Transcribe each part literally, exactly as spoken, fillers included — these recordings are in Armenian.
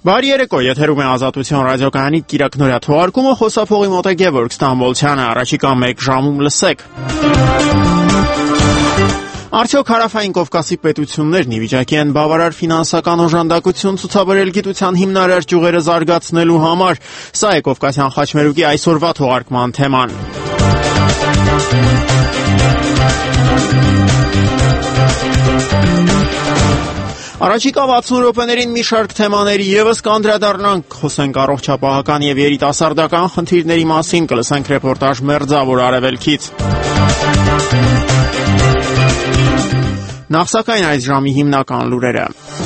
Բարի երեկո, եթերում է Ազատություն ռադիոկայանի կիրակնօրյա թողարկումը, խոսափողի մոտ է Գևորգ Ստամբոլցյանը, առաջիկա մեկ ժամում լսեք։ Արդյոք հարավային Կովկասի պետություններն ի վիճակի են բավարար ֆինանսական օժանդակություն ցուցաբերել գիտության հիմնարար ճյուղերը զարգացնելու համար։ Սա է Կովկասյան խաչմերուկի այսօրվա թողարկման թեման։ Առաջիկա վաթսուն րոպեներին մի շարք թեմաների ևս կանդրադառնանք, խոսենք առողջապահական եւ երիտասարդական խնդիրների մասին, կլսենք ռեպորտաժ Մերձավոր Արևելքից։ Նախ սակայն այս ժամի հիմնական լուրերը։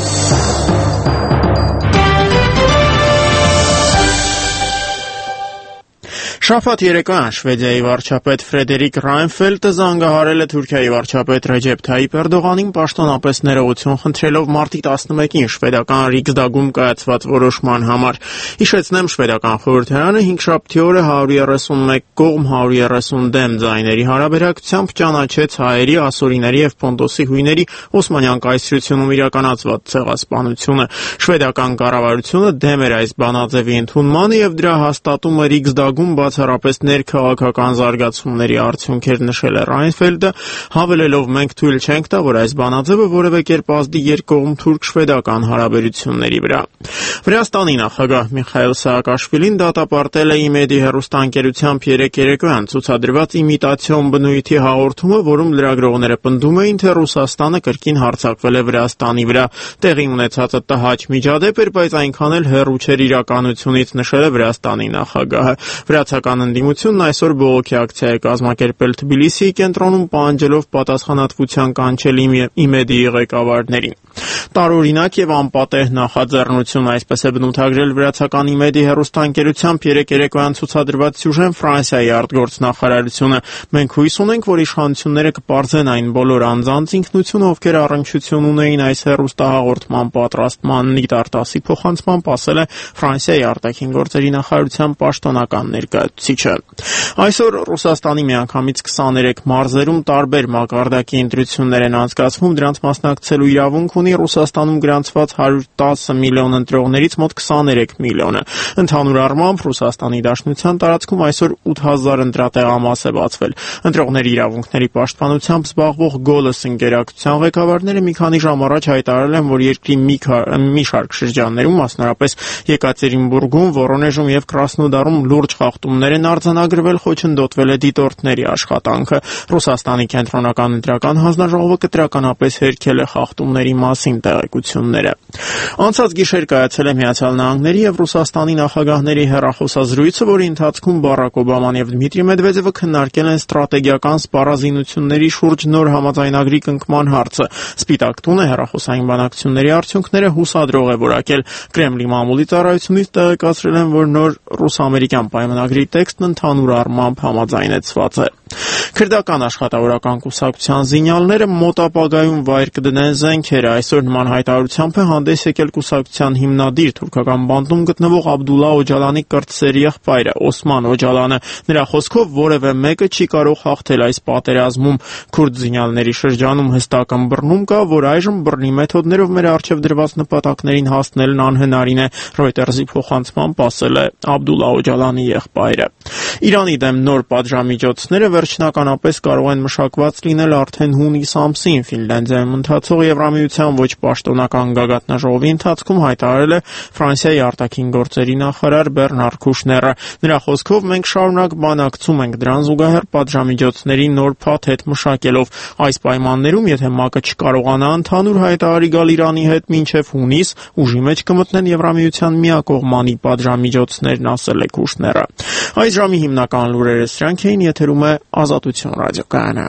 Շաբաթ երեկոյան Շվեդիայի վարչապետ Ֆրեդերիկ Ռայնֆելդը զանգահարել է Թուրքիայի վարչապետ Ռեջեփ Թայիփ Էրդողանին պաշտոնապես ներողություն խնդրելով մարտի տասնմեկին շվեդական Ռիգսդագում կայացված որոշման համար։ Հիշեցնեմ, շվեդական խորհրդարանը հինգշաբթի օրը հարյուր երեսունմեկ կողմ հարյուր երեսուն դեմ ձայների հարաբերակցությամբ ճանաչեց հայերի, ասորիների եւ Պոնտոսի հույների Օսմանյան կայսրությունում իրականացված ցեղասպանությունը։ Շվեդական կառավարությունը դեմ էր այս բանաձևի ընդունմանը եւ դրա հաստատումը Ռիգսդագում բացառապես ներքաղաքական զարգացումների արդյունքեր նշել է Ռայնֆելդը, հավելելով մենք թույլ չենք տա, որ այս բանաձևը որևէ կերպ ազդի երկկողմ թուրք-շվեդական հարաբերությունների վրա։ Վրաստանի նախագահ Միխայիլ Սաակաշվիլին դատապարտել է ԻՄԵԴ-ի հեռուստաընկերությամբ երեկ երեկոյան ցուցադրված իմիտացիոն բնույթի հաղորդումը, որում լրագրողները պնդում էին, թե Ռուսաստանը կրկին հարձակվել է Վրաստանի վրա։ Տեղի ունեցածը տհաճ միջադեպ էր, բայց այնքան էլ հեռու չէր իրականությունից, նշել է Վրաստանի նախագահը։ Վրացական ընդդիմությունն այսօր բողոքի ակցիա է կազմակերպել Թբիլիսիի կենտրոնում, պահանջելով պատասխանատվության կանչել ԻՄԵԴ-ի ղեկավարներին։ Տարօրինակ եւ անպատեհ նախաձեռնություն, այսպես է բնութագրել Վրացական ԻՄԵԴ-ի հեռուստաընկերությամբ երեկ երեկոյան ցուցադրված սյուժեն Ֆրանսիայի արտգործնախարարությունը։ Մենք հույս ունենք, որ իշխանությունները կպարզեն այն բոլոր անձանց ինքնությունը, ովքեր առնչություն ունեին այս հեռուստահաղորդման պատրաստմանն, Նիտարտասի փոխանցմամբ ասել է Ֆրանսիայի արտաքին գործերի նախարարության պաշտոնական ներկայացուցիչը։ Այսօր Ռուսաստանի միանգամից քսաներեք մարզերում տարբեր մակարդակի ընտրություններ են անցկացվում, դրանց մասնակցելու իրավունք ունի Ռուսաստանում գրանցված հարյուր տասը միլիոն ընտրողներից մոտ քսաներեք միլիոնը։ Ընդհանուր առմամբ Ռուսաստանի Դաշնության տարածքում այսօր ութ հազար ընտրատեղամաս է բացվել։ Ընտրողների իրավունքների պաշտպանությամբ զբաղվող Գոլոս ընկերակցության ղեկավարները մի քանի ժամ առաջ հայտարարել են, որ երկրի մի, մի շարք շրջաններում, մասնավորապես Եկատերինբուրգում, Վորոնեժում եւ Կրասնոդարում լուրջ խախտումներ են արձանագրվել, խոչընդոտվել է դիտորդների աշխատանքը։ Ռուսաստանի կենտրոնական ընտրական հանձնաժողովը կտրականապես հերքել է խախտումների մասին տեղեկությունները։ Անցած գիշեր կայացել է Միացյալ Նահանգների եւ Ռուսաստանի նախագահների հեռախոսազրույցը, որի ընթացքում Բարակ Օբաման եւ Դմիտրի Մեդվեդևը քննարկել են ստրատեգիական սպառազինությունների շուրջ նոր համաձայնագրի կնքման հարցը։ Սպիտակ տունը հեռախոսային բանակցությունների արդյունքները հուսադրող է որակել։ Կրեմլի մամուլի ծառայությունից տեղեկացրել են, որ նոր ռուս-ամերիկյան պայմանագրի տեքստն ընդհանուր առմամբ համաձայնեցված է։ Քրդական աշխատավորական կուսակցության զինյալները մոտ ապագայում վայր կդնեն զենքերը։ Այսօր նման հայտարարությամբ է հանդես եկել կուսակցության հիմնադիր թուրքական բանտում գտնվող Աբդուլլա Օջալանի կրտսերի եղբայրը Օսման Օջալանը։ Նրա խոսքով որևէ մեկը չի կարող հաղթել այս պատերազմում։ Քուրդ զինյալների շրջանում հստակ ըմբռնում կա, որ այժմ բռնի մեթոդներով մեր առջև դրված նպատակներին հասնելն անհնարին է, Reuters-ի փոխանցմամբ ասել է Աբդուլլա Օջալանի եղբայրը։ Իրանի դեմ նոր պատժամիջոցները վերջնականապես կարող են մշակված լինել արդեն հունիս ամսին։ Ֆինլանդիայում ընթացող Եվրամիության ոչ պաշտոնական գագաթնաժողովի ընթացքում հայտարարել է Ֆրանսիայի արտաքին գործերի նախարար Բեռնար Քուշները։ Նրա խոսքով մենք շարունակ բանակցում ենք դրան զուգահեռ պատժամիջոցների նոր փաթեթ մշակելով։ Այս պայմաններում, եթե ՄԱԿ-ը չկարողանա ընդհանուր հայտարարի գալ Իրանի հետ մինչև հունիս, ուժի մեջ կմտնեն Եվրամիության միակողմանի պատժամիջոցներն, ասել է Քուշները։ Այս ժամի հիմնական լուրերը սրանք էին, եթերում է Ազատություն ռադիոկայանը։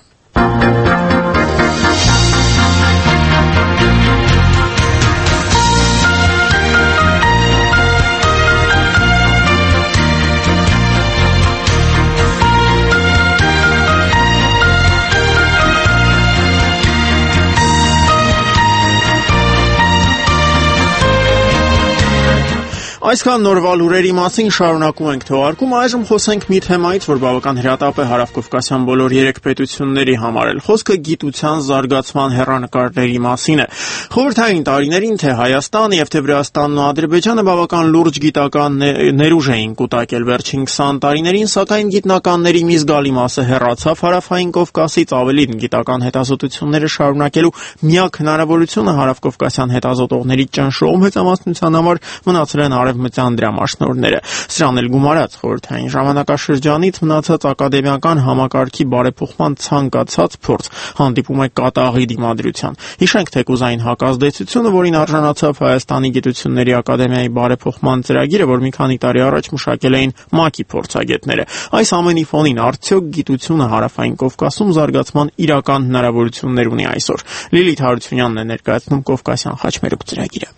Այսքան նորվալ ուրերի մասին շարունակում ենք թողարկում, այժմ խոսենք մի թեմայից, որ բավական հրատապ է հարավկովկասյան բոլոր երեք պետությունների համար էլ։ Խոսքը գիտության զարգացման հեռանկարների մասին է։ Խորհրդային տարիներին թե Հայաստանը եւ թե Վրաստանն ու Ադրբեջանը բավական լուրջ գիտական ներուժ էին կուտակել վերջին քսան տարիներին, սակայն գիտնականների մի զգալի մասը հեռացավ հարավային Կովկասից, ավելին գիտական հետազոտությունները շարունակելու միակ հնարավորությունը հարավկովկասյան հետազոտողների ճնշող մեծամասնության համար մնացել են արևմտյան դրամաշնորհները։ Սրան էլ գումարած խորհրդային ժամանակաշրջանից մնացած ակադեմիական համակարգի բարեփոխման ցանկացած փորձ հանդիպում է կատաղի դիմադրության։ Հիշենք թեկուզային հակազդեցությունը, որին արժանացավ Հայաստանի գիտությունների ակադեմիայի բարեփոխման ծրագիրը, որ մի քանի տարի առաջ մշակել էին ՄԱԿ-ի փորձագետները։ Այս ամենի ֆոնին արդյոք գիտությունը հարավային Կովկասում զարգացման իրական հնարավորություններ ունի այսօր։ Լիլիթ Հարությունյանն է ներկայացնում Կովկասյան խաչմերուկ ծրագիրը։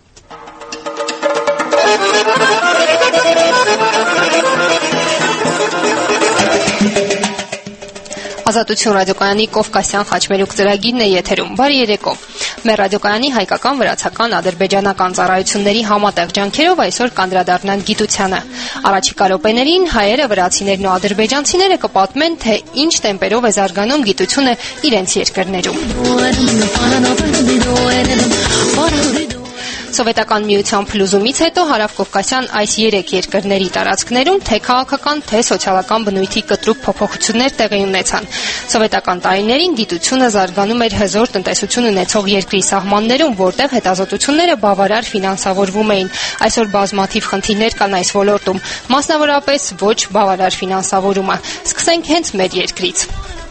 Ազատություն ռադիոկայանի Կովկասյան խաչմերուկ ծրագիրն է եթերում։ Բարի երեկո։ Մեր ռադիոկայանի հայկական, վրացական, ադրբեջանական ծառայությունների համատեղ ջանքերով այսօր կանդրադառնանք գիտությանը։ Առաջիկա րոպեներին հայերը, վրացիներն ու ադրբեջանցիները կպատմեն, թե ինչ տեմպերով է զարգանում գիտությունը իրենց երկրներում։ Սովետական միության փլուզումից հետո հարավկովկասյան այս երեք երկրների տարածքներում թե քաղաքական, թե սոցիալական բնույթի կտրուկ փոփոխություններ տեղի ունեցան։ Սովետական տարիներին գիտությունը զարգանում էր հզոր տնտեսություն ունեցող երկրի սահմաններում, որտեղ հետազոտությունները բավարար ֆինանսավորվում էին։ Այսօր բազմաթիվ խնդիրներ կան այս ոլորտում, մասնավորապես ոչ բավարար ֆինանսավորումը։ Սկսենք հենց մեր երկրից։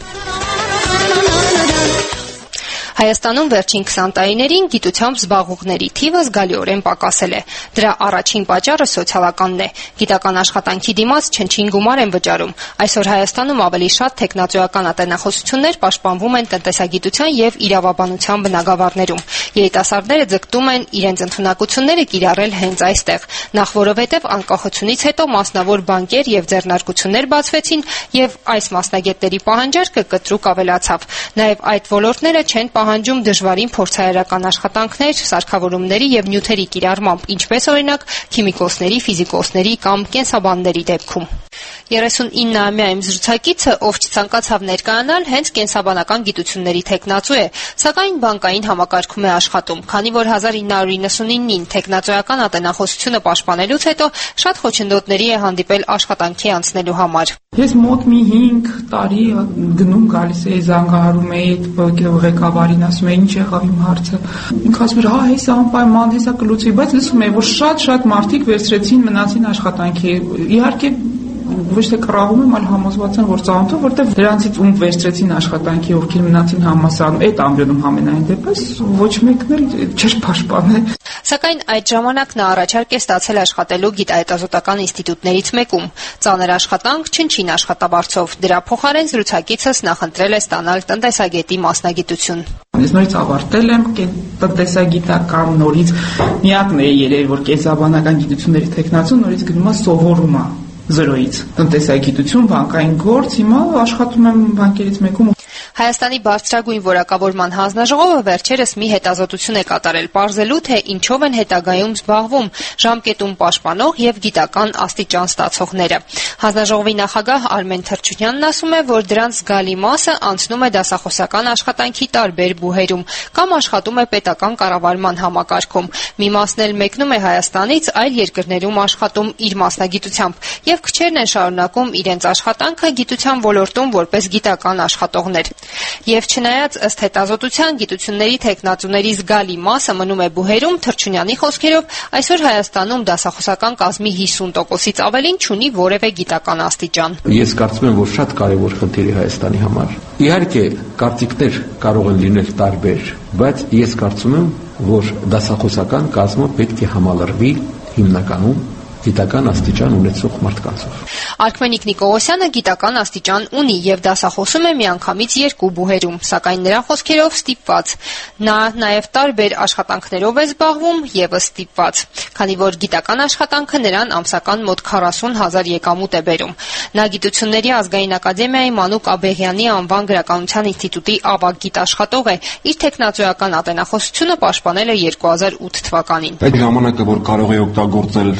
Հայաստանում վերջին քսան տարիներին գիտությամբ զբաղվողների թիվը զգալիորեն պակասել է։ Դրա առաջին պատճառը սոցիալականն է։ Գիտական աշխատանքի դիմաց չնչին գումար են վճարում։ Այսօր Հայաստանում ավելի շատ տեխնոլոգիական ատենախոսություններ պաշտպանվում են տնտեսագիտության եւ իրավաբանության բնագավառներում։ Երիտասարդները ձգտում են իրենց ընտունակությունները կիրառել հենց այստեղ։ Նախ որովհետեւ անկախությունից հետո մասնավոր բանկեր եւ ձեռնարկություններ բացվեցին եւ այս մասնագետների պահանջարկը կտրուկ ավելացավ։ Նաեւ այդ ոլորտները չեն պահանջում դժվարին փորձարարական աշխատանքներ, սարքավորումների եւ նյութերի կիրառմամբ, ինչպես օրինակ քիմիկոսների, ֆիզիկոսների կամ կենսաբանների դեպքում։ երեսունինամյա իմ զրուցակիցը, ով չցանկացավ ներկայանալ, հենց կենսաբանական գիտությունների թեկնածու է, սակայն բանկային համակարգում է աշխատում, քանի որ հազար ինը հարյուր իննսունինին տեխնոլոգիական ատենախոսությունը պաշտպանելուց հետո շատ խոչընդոտների է հանդիպել աշխատանքի անցնելու համար։ Ես մոտ մի հինգ տարի գնում գալիս էի, զանգահարում էի ղեկավարին, ասում էի ինչ եղավ իմ հարցը։ Ինքը ասում էր, հա, հեսա անպայման, հեսա կլուծվի, բայց լսում էի, որ շատ-շատ մարդիկ վերցրեցին, մնացին աշխատանքի։ Իհարկե ոչ թե կռահում եմ, այլ համոզված եմ, որ ծանոթով, որտեղ դրանցից ում վերցրեցին աշխատանքի, ովքեր մնացին համասարում, այդ ամբյոնում համենայն դեպս ոչ մեկն էլ չէր պաշտպանել։ Սակայն այդ ժամանակ նա առաջարկ է ստացել աշխատելու գիտահետազոտական ինստիտուտներից մեկում։ Ծանր աշխատանք, չնչին աշխատավարձով։ Դրա փոխարեն զրուցակիցս նախընտրել է ստանալ տնտեսագետի մասնագիտություն։ Ես նորից ավարտել եմ տնտեսագիտական, նորից միակն է երևի, որ կենսաբանական գիտությունների թեկնածու նորից գնում է սովորում է զրոյից։ Տնտեսագիտություն, բանկային գործ, հիմա աշխատում եմ բանկերից մեկում։ Հայաստանի բարձրագույն որակավորման հանձնաժողովը վերջերս մի հետազոտություն է կատարել, պարզելու, թե ինչով են հետագայում զբաղվում ժամկետում պաշտպանող եւ գիտական աստիճան ստացողները։ Հանձնաժողովի նախագահ Արմեն Թրչունյանն ասում է, որ դրանց զգալի մասը անցնում է դասախոսական աշխատանքի տարբեր բուհերում կամ աշխատում է պետական կառավարման համակարգում։ Մի մասն էլ մեկնում է Հայաստանից, այլ երկրներում աշխատում իր մասնագիտությամբ եւ քչերն են շարունակում իրենց աշխատանքը գիտության ոլորտում որպես գիտական աշխատողներ։ Եվ չնայած ըստ հետազոտության գիտությունների թեկնածուների զգալի մասը մնում է բուհերում, Թրչունյանի խոսքերով այսօր Հայաստանում դասախոսական կազմի հիսուն տոկոսից ավելին չունի որևէ գիտական աստիճան։ Ես կարծում եմ, որ շատ կարևոր խնդիր է Հայաստանի համար։ Իհարկե, կարծիքներ կարող են լինել տարբեր, բայց ես կարծում եմ, որ դասախոսական կազմը պետք է համալրվի հիմնականում գիտական աստիճան ունեցող մարդկանցով։ Արքմենիկ Նիկողոսյանը գիտական աստիճան ունի եւ դասախոսում է միանգամից երկու բուհերում, սակայն նրա խոսքերով ստիպված։ Նա նաեւ տարբեր աշխատանքներով է զբաղվում եւս ստիպված, քանի որ գիտական աշխատանքը նրան ամսական մոտ քառասուն հազար եկամուտ է բերում։ Նա Գիտությունների ազգային ակադեմիայի Մանուկ Աբեղյանի անվան գրականության ինստիտուտի ավագ գիտաշխատող է, իր տեխնոլոգիական ատենախոսությունը պաշտպանել է երկու հազար ութ թվականին։ Այդ ժամանակը, որ կարող է օգտագործել ավելի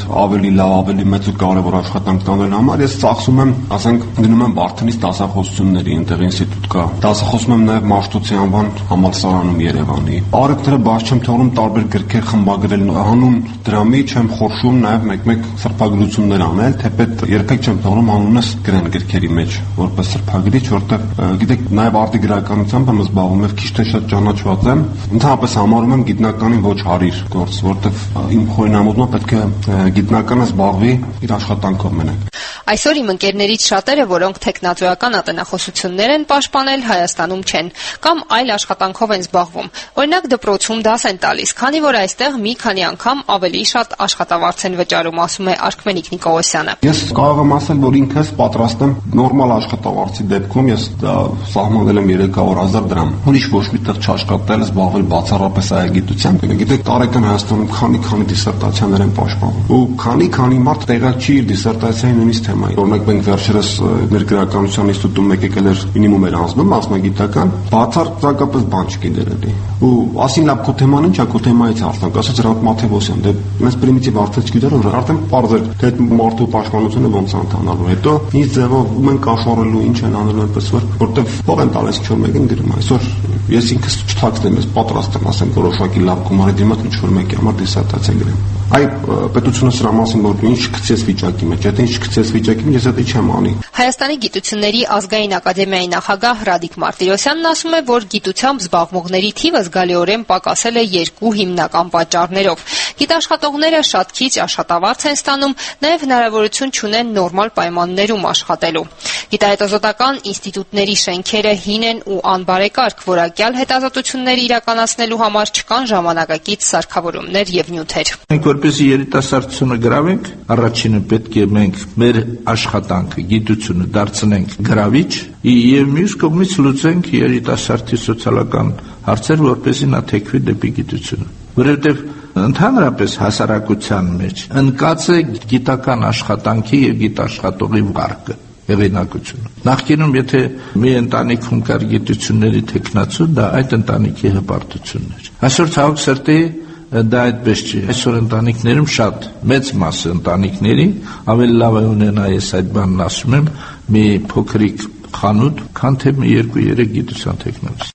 ավելի լավ, ավելի մեծ ու կարևոր աշխատանք տանելու համար ես ծախսում եմ, ասենք, գնում եմ Վարդենից դասախոսությունների, այնտեղ ինստիտուտ կա։ Դասախոսում եմ նաև Մաշտոցի անվան համալսարանում Երևանի։ Արևտրը բաց չեմ թողնում տարբեր գրքեր խմբագրել, հանուն դրամի չեմ խորշում նաև մեկ-մեկ սրբագրություններ անել, թեպետ երբեք չեմ թողնում անունս գրեն գրքերի մեջ, որպես սրբագրիչ, որտեղ գիտեք, նաև արտի գրականությամբ եմ զբաղվում, եւ քիչ թե շատ ճանաչված եմ։ Ընդհանրապես համարում եմ գիտնականին ոչ հարիր գործ, որտեղ իմ խորհրդանամուտը պետք է գիտնականը զբաղվի իր աշխատանքով մենակ։ Այսօր իմ ընկերներից շատերը, որոնք տեխնատորական ատենախոսություններ են պաշտպանել, Հայաստանում չեն կամ այլ աշխատանքով են զբաղվում։ Օրինակ դպրոցում դաս են տալիս, քանի որ այստեղ մի քանի անգամ ավելի շատ աշխատավարձ են վճարում, ասում է Արքմենիկ Նիկողոսյանը։ Ես կարող եմ ասել, որ ինքս պատրաստ եմ նորմալ աշխատավարձի դեպքում ես սահմանել եմ երեք հարյուր հազար դրամ։ Ուրիշ ոչ մի տեղ չաշխատել, զբաղվել բացառապես այգիտությամբ։ Գիտեք, տարեկան Հայաստանում քանի-քանի դիսերտացիաներ են պաշտպանվում։ Ու քանի-քանի մարդ տեղակ չի իր դիսերտացիայի նույնիսկ թեմայի։ Օրինակ մենք վերջերս մեր գրականության ինստիտուտում մեկ եկել էր մինիմում էր անցնում մասնագիտական, բացարձակապես բան չկի դերելի։ Ու ասին լավ քո թեման ի՞նչ է, քո թեմայից հարցանք, ասաց Հրանտ Մաթեոսյան, դե մենք պրիմիտիվ արդյոք չգիտեր, որ արդեն բարձր թե մարդու պաշտպանությունը ոնց է ընթանալու։ Հետո ինչ ձևով ում են կաշառելու, ինչ են անելու այնպես որ որտեվ փող են տալիս ինչ-որ մեկին գրում։ Այսօր ես ինքս չթաքցնեմ, ես պատրաստ եմ ասեմ որոշակի լավ գումարի դիմաց ինչ-որ մեկի համար դիսերտացիա գրեմ։ Այ պետությունը սրա մասին որ ինչ գցես վիճակի մեջ, եթե ինչ գցես վիճակի մեջ, ես դա չեմ անի։ Հայաստանի գիտությունների ազգային ակադեմիայի նախագահ Ռադիկ Մարտիրոսյանն ասում է, որ գիտությամբ զբաղվողների թիվը զգալիորեն պակասել է երկու հիմնական պատճառներով։ Գիտաշխատողները շատ քիչ աշխատավարձ են ստանում, նաև հնարավորություն չունեն նորմալ պայմաններում աշխատելու։ Գիտահետազոտական ինստիտուտների շենքերը հին են ու անբարեկարգ, որակյալ հետազոտություններ իրականացնելու համար չկան ժամանակակից սարքավորումներ եւ նյութեր։ Մենք որպեսզի երիտասարդությունը գրավենք, առաջինը պետք է մենք մեր աշխատանքը, գիտությունը դարձնենք գրավիչ եւ մյուս կողմից լուծենք երիտասարդի սոցիալական հարցեր, որպեսզի նա թեքվի դեպի գիտությունը։ Որովհետեւ ընդհանրապես հասարակության մեջ ընկած է գիտական աշխատանքի եւ գիտաշխատողի վարկը, հեղինակությունը։ Նախկինում եթե մի ընտանիքում կար գիտությունների թեկնածու, դա այդ ընտանիքի հպարտությունն էր։ Այսօր ցավոք սրտի դա այդպես չի։ Այսօր ընտանիքներում շատ մեծ մասը ընտանիքների ավելի լավ է ունենա, ես այդ բանն ասում եմ, մի փոքրիկ խանութ, քան թե մի երկու-երեք գիտության թեկնածու։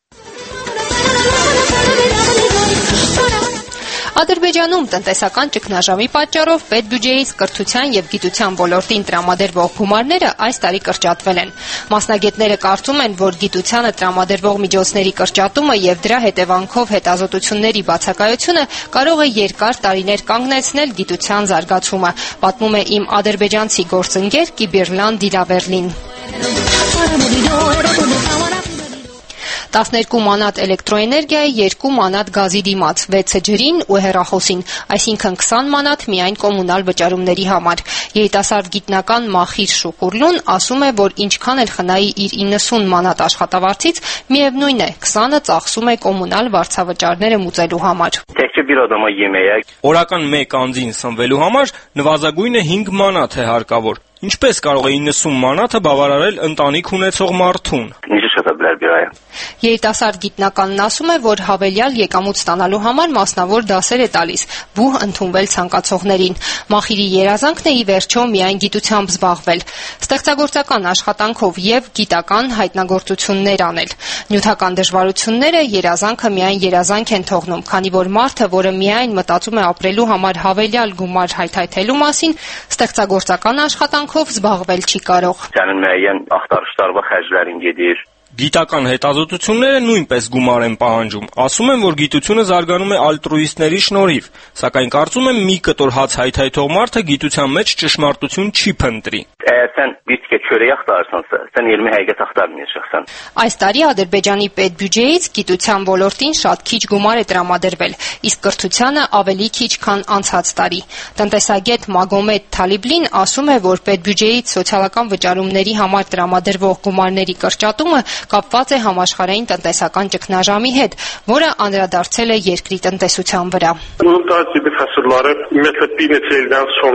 Ադրբեջանում տնտեսական ճգնաժամի պատճառով պետբյուջեից կրթության եւ գիտության ոլորտին տրամադրվող գումարները այս տարի կրճատվել են։ Մասնագետները կարծում են, որ գիտությանը տրամադրվող միջոցների կրճատումը եւ դրա հետևանքով հետազոտությունների բացակայությունը կարող է երկար տարիներ կանգնեցնել գիտության զարգացումը, պատմում է իմ ադրբեջանցի գործընկեր Կիբիրլան Դիլավերլին։ տասներկու մանատ էլեկտրոէներգիայի, երկու մանատ գազի դիմաց, վեցը ջրին ու հեռախոսին, այսինքն քսան մանատ միայն կոմունալ վճարումների համար։ Երիտասարդ գիտնական Մախիր Շուկուրլուն ասում է, որ ինչքան էլ խնայի իր իննսուն մանատ աշխատավարձից, միևնույն է, քսանը ծախսում է կոմունալ վարձավճարները մուծելու համար։ Օրական մեկ անձին սնվելու համար նվազագույնը հինգ մանաթ է հարկավոր։ Ինչպես կարող է իննսուն մանաթը բավարարել ընտանիք ունեցող մարդուն։ Երիտասարդ գիտնականն ասում է, որ հավելյալ եկամուտ ստանալու համար մասնավոր դասեր է տալիս բուհ ընդունվել ցանկացողներին։ Մախիրի երազանքն է ի վերջո միայն գիտությամբ զբաղվել, ստեղծագործական աշխատանքով եւ գիտական հայտնագործություններ անել։ Նյութական դժվարությունները երազանքը միայն երազանք են թողնում, քանի որ մարդը, որը միայն մտածում է ապրելու համար հավելյալ գումար հայթայթելու մասին, ստեղծագործական աշխատանքով զբաղվել չի կարող։ Գիտական հետազոտությունները նույնպես գումար են պահանջում։ Ասում են, որ գիտությունը զարգանում է ալտրուիստների շնորհիվ, սակայն կարծում եմ մի կտոր հաց հայթայթող մարդը գիտության մեջ ճշմարտություն չի փնտրի։ Այս տարի Ադրբեջանի պետբյուջեից գիտության ոլորտին շատ քիչ գումար է տրամադրվել, իսկ կրթությանը ավելի քիչ, քան անցած տարի։ Տնտեսագետ Մագոմեդ Թալիբլին ասում է, որ պետբյուջեից սոցիալական վճարումների համար տրամադրվող գումարների կրճատումը կապված է համաշխարհային տնտեսական ճգնաժամի հետ, որը անդրադարձել է երկրի տնտեսության վրա։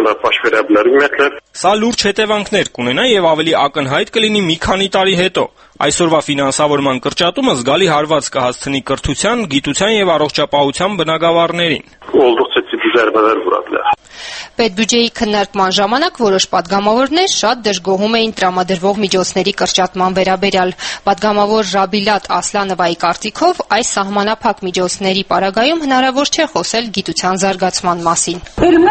Սա լուրջ հետևանքներ կունենա եւ ավելի ակնհայտ կլինի մի քանի տարի հետո։ Այսօրվա ֆինանսավորման կրճատումը զգալի հարված կհասցնի կրթության, գիտության եւ առողջապահության բնագավառներին։ Պետբյուջեի քննարկման ժամանակ որոշ պատգամավորներ շատ դժգոհում էին տրամադրվող միջոցների կրճատման վերաբերյալ։ Պատգամավոր Ռաբիլատ Ասլանովայի կարծիքով այս սահմանափակ միջոցների պարագայում հնարավոր չէ խոսել գիտության զարգացման մասին։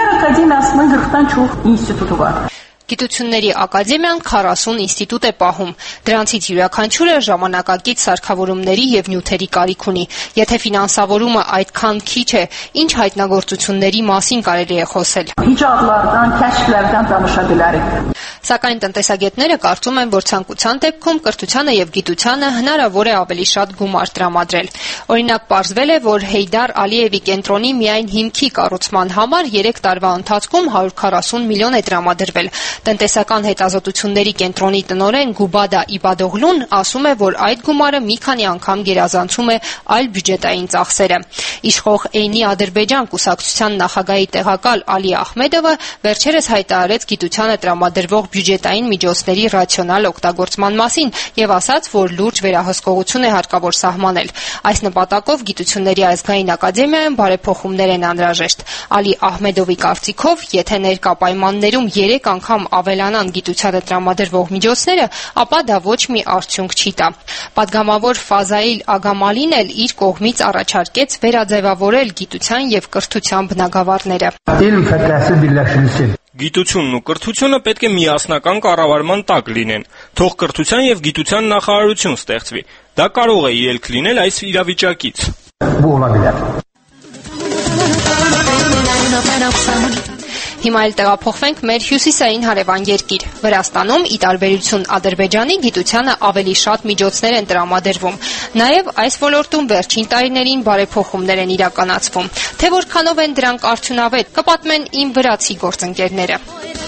Գիտությունների ակադեմիան քառասուն ինստիտուտ է պահում։ Դրանցից յուրաքանչյուրը ժամանակակից սարքավորումների եւ նյութերի կարիք ունի։ Եթե ֆինանսավորումը այդքան քիչ է, ինչ հայտնագործությունների մասին կարելի է խոսել։ Սակայն տնտեսագետները կարծում են, որ ցանկության դեպքում կրթությանը եւ գիտությանը հնարավոր է ավելի շատ գումար տրամադրել։ Օրինակ, պարզվել է, որ Հեյդար Ալիևի կենտրոնի միայն հիմքի կառուցման համար երեք տարվա ընթացքում հարյուր քառասուն միլիոն է տրամադրվել։ Տնտեսական հետազոտությունների կենտրոնի տնօրեն Գուբադա Իբադօղլուն ասում է, որ այդ գումարը մի քանի անգամ գերազանցում է այլ բյուջետային ծախսերը։ Իշխող Էյնի Ադրբեջան կուսակցության նախագահի տեղակալ Ալի Ահմեդովը վերջերս հայտարարեց գիտությանը տրամադրվող բյուջետային միջոցների ռացիոնալ օգտագործման մասին եւ ասաց, որ լուրջ վերահսկողություն է հարկավոր սահմանել։ Այս նպատակով Գիտությունների ազգային ակադեմիայում բարեփոխումներ են անհրաժեշտ։ Ալի Ահմեդովի կարծիքով, եթե ներկա պայմաններում երեք անգամ ավելանան գիտությանը տրամադրվող միջոցները, ապա դա ոչ մի արդյունք չի տա։ Պատգամավոր Ֆազայիլ Ագամալին էլ իր կողմից առաջարկեց վերաձևավորել գիտության եւ կրթության բնագավառները։ Գիտությունն ու կրթությունը պետք է միասնական կառավարման տակ լինեն։ Թող կրթության եւ գիտության նախարարություն ստեղծվի։ Դա կարող է ելք լինել այս իրավիճակից։ Հիմա էլ տեղափոխվենք մեր հյուսիսային հարևան երկիր։ Վրաստանում, ի տարբերություն Ադրբեջանի, գիտությանը ավելի շատ միջոցներ են տրամադրվում։ Նաև այս ոլորտում վերջին տարիներին բարեփոխումներ են իրականացվում։ Թե որքանով են դրանք արդյունավետ, կպատմեն իմ վրացի գործընկերները։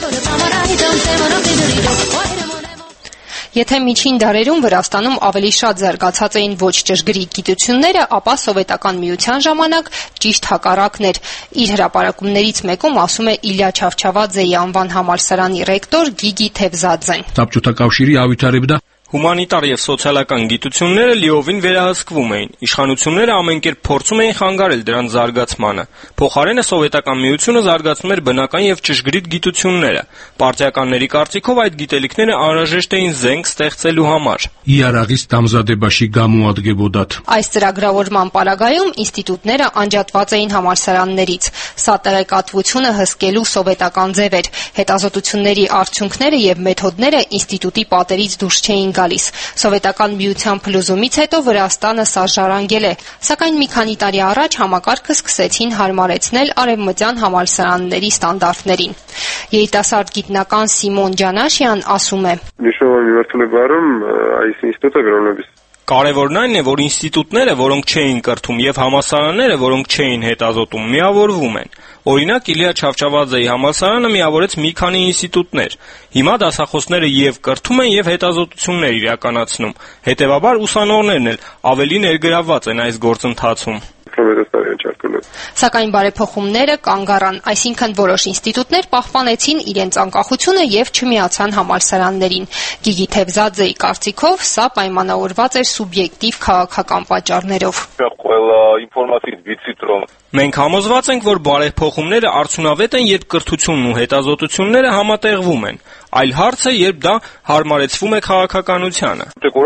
Եթե միջին դարերում Վրաստանում ավելի շատ զարգացած էին ոչ ճշգրիտ գիտությունները, ապա սովետական միության ժամանակ ճիշտ հակառակն էր։ Իր հրապարակումներից մեկում ասում է Իլյա Չավչավաձեի անվան համալսարանի ռեկտոր Գիգի Թևզաձեն։ Տապճուտակავშირի ավիտարեբդա Հումանիտար եւ սոցիալական գիտությունները լիովին վերահսկվում էին։ Իշխանությունները ամեն կերպ փորձում էին խանգարել դրանց զարգացմանը։ Փոխարենը սովետական միությունը զարգացնում էր բնական եւ ճշգրիտ գիտությունները։ Պարտիականների կարծիքով այդ գիտելիքները անհրաժեշտ էին զենք ստեղծելու համար։ Իարաղից Տամզադեբաշի Գամուադգեբոդատ։ Այս ծրագրավորման պարագայում ինստիտուտները անջատված էին համալսարաններից։ Սա տեղեկատվությունը հսկելու սովետական ձև էր։ Հետազոտությունների արդյունքները եւ մեթոդները ինստիտուտի պատերից դուրս չէին գալիս։ Սովետական միության փլուզումից հետո Վրաստանը սարժարանգել է, սակայն մի քանի տարի առաջ համակարգը սկսեցին հարմարեցնել արևմտյան համալսարանների ստանդարտներին։ Երիտասարդ գիտնական Սիմոն Ջանաշյան ասում է. Կարևորն այն է, որ ինստիտուտները, որոնք չէին կրթում, եւ համալսարանները, որոնք չէին հետազոտում, միավորվում են։ Օրինակ, Իլյա Չավչավաձեի համալսարանը միավորեց մի քանի ինստիտուտներ։ Հիմա դասախոսները եւ կրթում են եւ հետազոտություններ իրականացնում։ Հետեւաբար ուսանողներն էլ ավելի ներգրավված են այս գործընթացում։ Սակայն բարեփոխումները կանգ առան, այսինքն որոշ ինստիտուտներ պահպանեցին իրենց անկախությունը եւ չմիացան համալսարաններին։ Գիգի Թևզաձեի կարծիքով սա պայմանավորված էր սուբյեկտիվ քաղաքական պատճառներով։ Մենք համոզված ենք, որ բարեփոխումները արդյունավետ են, երբ կրթությունն ու հետազոտությունները համատեղվում են։ Այլ հարցը, երբ դա հարմարեցվում է քաղաքականությանը։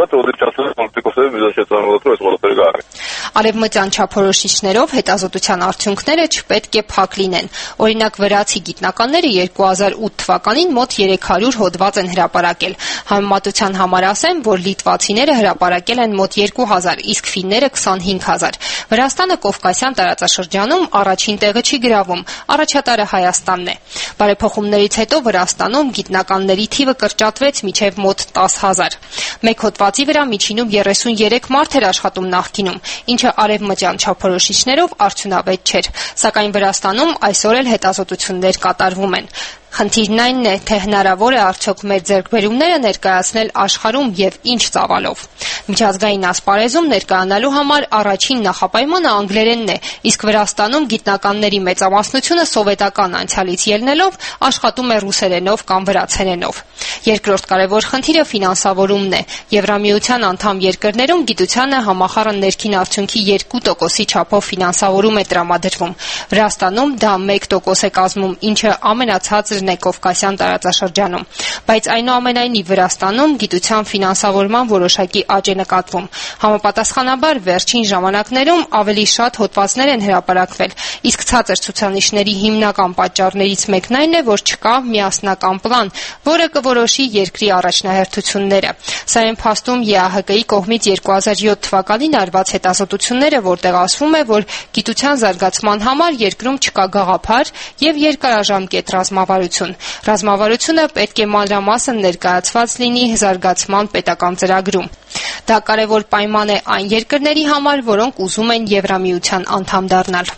Արևմտյան չափորոշիչներով հետազոտության արդյունքները չպետք է փակ լինեն։ Օրինակ, վրացի գիտնականները երկու հազար ութ թվականին մոտ երեք հարյուր հոդված են հրապարակել։ Համեմատության համար ասեմ, որ լիտվացիները հրապարակել են մոտ երկու հազար, իսկ ֆինները քսանհինգ հազար։ Վրաստանը Կովկասյան տարածաշրջանում առաջին տեղը չի գրավում, առաջատարը Հայաստանն է։ Բարեփոխումներից հետո Վրաստանում գիտնականների թիվը կրճատվեց մինչև մոտ տասը հազար։ Մեկ հոդվածի վրա միջինում երեսունյերեք մարդ էր աշխատում նախկինում, ինչը արևմտյան չափորոշիչներով արդյունավետ չէր, սակայն Վրաստանում այսօր էլ հետազոտություններ կատարվում են։ Խնդիրն այն է, թե հնարավոր է արդյոք մեր ձեռքբերումները ներկայացնել աշխարհում եւ ինչ ծավալով։ Միջազգային ասպարեզում ներկայանալու համար առաջին նախապայմանը անգլերենն է, իսկ Վրաստանում գիտնականների մեծամասնությունը սովետական անցյալից ելնելով աշխատում է ռուսերենով կամ վրացերենով։ Երկրորդ կարևոր խնդիրը ֆինանսավորումն է։ Եվրամիության անդամ երկրներում գիտությանը համախառն ներքին արդյունքի երկու տոկոսի չափով ֆինանսավորում է տրամադրվում։ Վրաստանում դա մեկ տոկոս է կազմում, ինչը ամենացածրն է Կովկասյան տարածաշրջանում։ Բայց այնուամենայնիվ Վրաստանում գիտության ֆինանսավորման որոշակի աճ է նկատվում։ Համապատասխանաբար վերջին ժամանակներում ավելի շատ հոդվածներ են հրապարակվել, իսկ ցածր ցուցանիշների հիմնական պատճառներից մեկն այն է, որ չկա միասնական պլան, որը կորոշի երկրի առաջնահերթությունները։ Սա այն փաստում Է Ա Հ Կ-ի կողմից երկու հազար յոթ թվականին արված հետազոտությունները, որտեղ ասվում է, որ գիտության զարգացման համար երկրում չկա գաղափար եւ երկարաժամկետ ռազմավարություն։ Ռազմավարությունը պետք է մանրամասն ներկայացված լինի զարգացման պետական ծրագրում։ Դա կարևոր պայման է այն երկրների համար, որոնք ուզում են Եվրամիության անդամ դառնալ։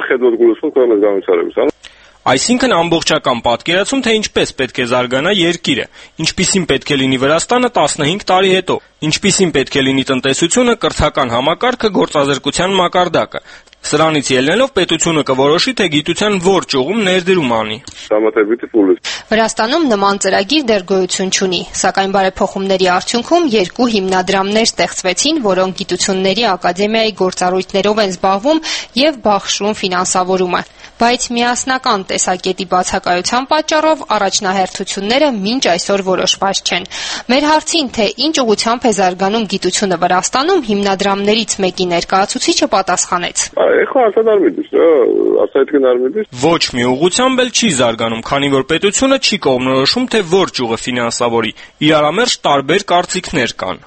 Այսինքն ամբողջական պատկերացում, թե ինչպես պետք է զարգանա երկիրը, ինչպիսին պետք է լինի Վրաստանը տասնհինգ տարի հետո, ինչպիսին պետք է լինի տնտեսությունը, կրթական համակարգը, գործազրկության մակարդակը։ Սրանից ելնելով պետությունը կորոշի, թե գիտության որ ճյուղում ներդրում անի։ Վրաստանում նման ծրագիր դեռ գոյություն չունի, սակայն բարեփոխումների արդյունքում երկու հիմնադրամներ ստեղծվեցին, որոնք գիտությունների ակադեմիայի գործառույթներով են զբաղվում եւ բաշխում ֆինանսավորումը։ Բայց միասնական տեսակետի բացակայության պատճառով առաջնահերթությունները մինչ այսօր որոշված չեն։ Մեր հարցին, թե ինչ ուղղությամբ է զարգանում գիտությունը Վրաստանում, հիմնադրամներից մեկի ներկայացուցիչը պատասխանեց. Ոչ մի ուղղությամբ էլ չի զարգանում, քանի որ պետությունը չի կողմնորոշում, թե որ ճյուղը ֆինանսավորի։ Իրարամերժ տարբեր կարծիքներ կան։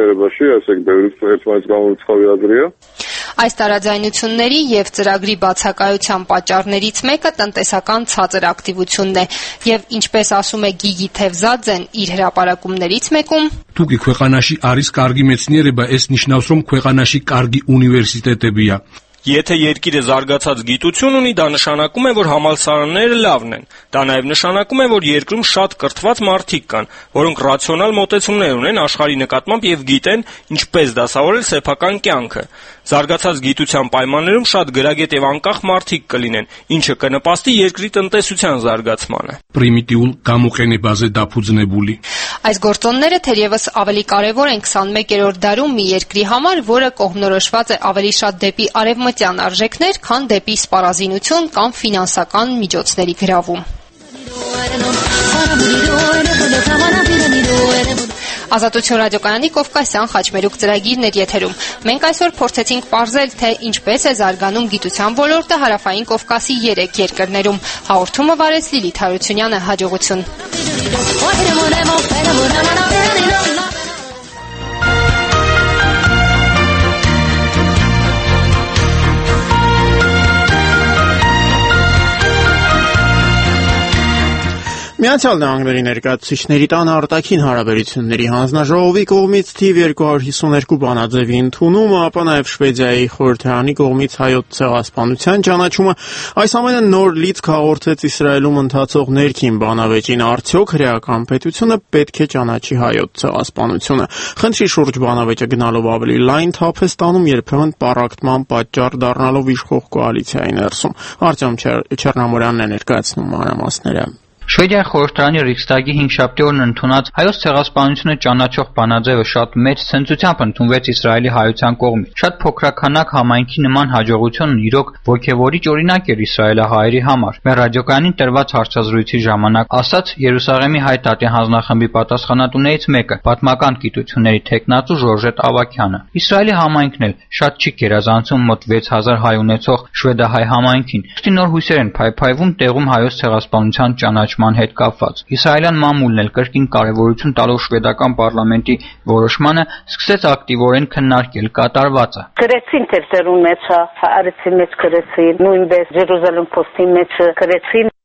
Այս տարաձայնությունների եւ ծրագրի բացակայության պատճառներից մեկը տնտեսական ցածր ակտիվությունն է, եւ ինչպես ասում է Գիգի Թևզաձեն իր հրապարակումներից մեկում, Туки քվեყանաշի արիս կարգի մեծները, բա էս նիշնավսում քվեყանաշի կարգի ունիվերսիտետը բիա։ Եթե երկիրը զարգացած գիտություն ունի, դա նշանակում է, որ համալսարանները լավն են։ Դա նաև նշանակում է, որ երկրում շատ կրթված մարդիկ կան, որոնք ռացիոնալ մոտեցումներ ունեն աշխարհի նկատմամբ եւ գիտեն ինչպես դասավորել սեփական կյանքը։ Զարգացած գիտության պայմաններում շատ գրագետ եւ անկախ մարդիկ կլինեն, ինչը կնպաստի երկրի տնտեսության զարգացմանը։ Պրիմիտիվ կամուխենի բազե դափուձնեբուլի։ Այս գործոնները թերևս ավելի կարևոր են քսանմեկերորդ դարում մի երկրի համար, որը կողմնորոշված է ավելի շատ դեպի արևմտյան արժեքներ, քան դեպի սպառազինություն կամ ֆինանսական միջոցների գրավում։ Ազատություն ռադիոկայանի Կովկասյան խաչմերուկ ծրագիրն էր եթերում։ Մենք այսօր փորձեցինք պարզել, թե ինչպես է զարգանում գիտության ոլորտը հարավային Կովկասի երեք երկրներում։ Հաղորդումը վարեց Լիլիթ Հարությունյանը, հաջողություն։ Միացյալ Նահանգների ներկայացուցիչների տան արտաքին հարաբերությունների հանձնաժողովի կողմից թիվ երկու հարյուր հիսուներկու բանաձևի ընդունումը, ապա նաև Շվեդիայի խորհրդարանի կողմից հայոց ցեղասպանության ճանաչումը, այս ամենը նոր լիցք հաղորդեց Իսրայելում ընթացող ներքին բանավեճին, արդյոք հրեական պետությունը պետք է ճանաչի հայոց ցեղասպանությունը։ Խնդրի շուրջ բանավեճը գնալով ավելի լայն թափ է ստանում, երբեմն պառակտման պատճառ դառնալով իշխող կոալիցիայի ներսում։ Արտյոմ Չեռնամորյանն է ներկայացնում մանրամասները։ Շվեդիայի խորհրդարանի Ռիքսդագի հինգշաբթի օրն ընդունած հայոց ցեղասպանությունը ճանաչող բանաձևը շատ մեծ ցնծությամբ ընդունվեց Իսրայելի հայության կողմից։ Շատ փոքրականակ համայնքի նման հաջողությունն իրոք ոգևորիչ օրինակ էր իսրայելահայերի համար։ Մեր ռադիոկայանին տրված հարցազրույցի ժամանակ ասաց Երուսաղեմի հայ տատի հանձնախմբի պատասխանատուներից մեկը, պատմական գիտությունների թեկնածու Ժորժետ Ավակյանը։ Իսրայելի համայնքն էլ շատ չի գերազանցում մոտ վեց հազար հայ ունեցող շվեդահայ համայնքին։ Ոստի նոր հույսեր են փայփայվում տեղում հայոց ցեղասպանության ճանաչման հետ կապված։ Իսրայելյան մամուլն էլ կրկին կարևորություն տալով շվեդական պարլամենտի որոշմանը սկսեց ակտիվորեն քննարկել կատարվածը։ Գրեցին Տերտերուն մեջը, Արեցի մեջ գրեցին, նույնպես Ջերուսալեմ Պոստի մեջ գրեցին,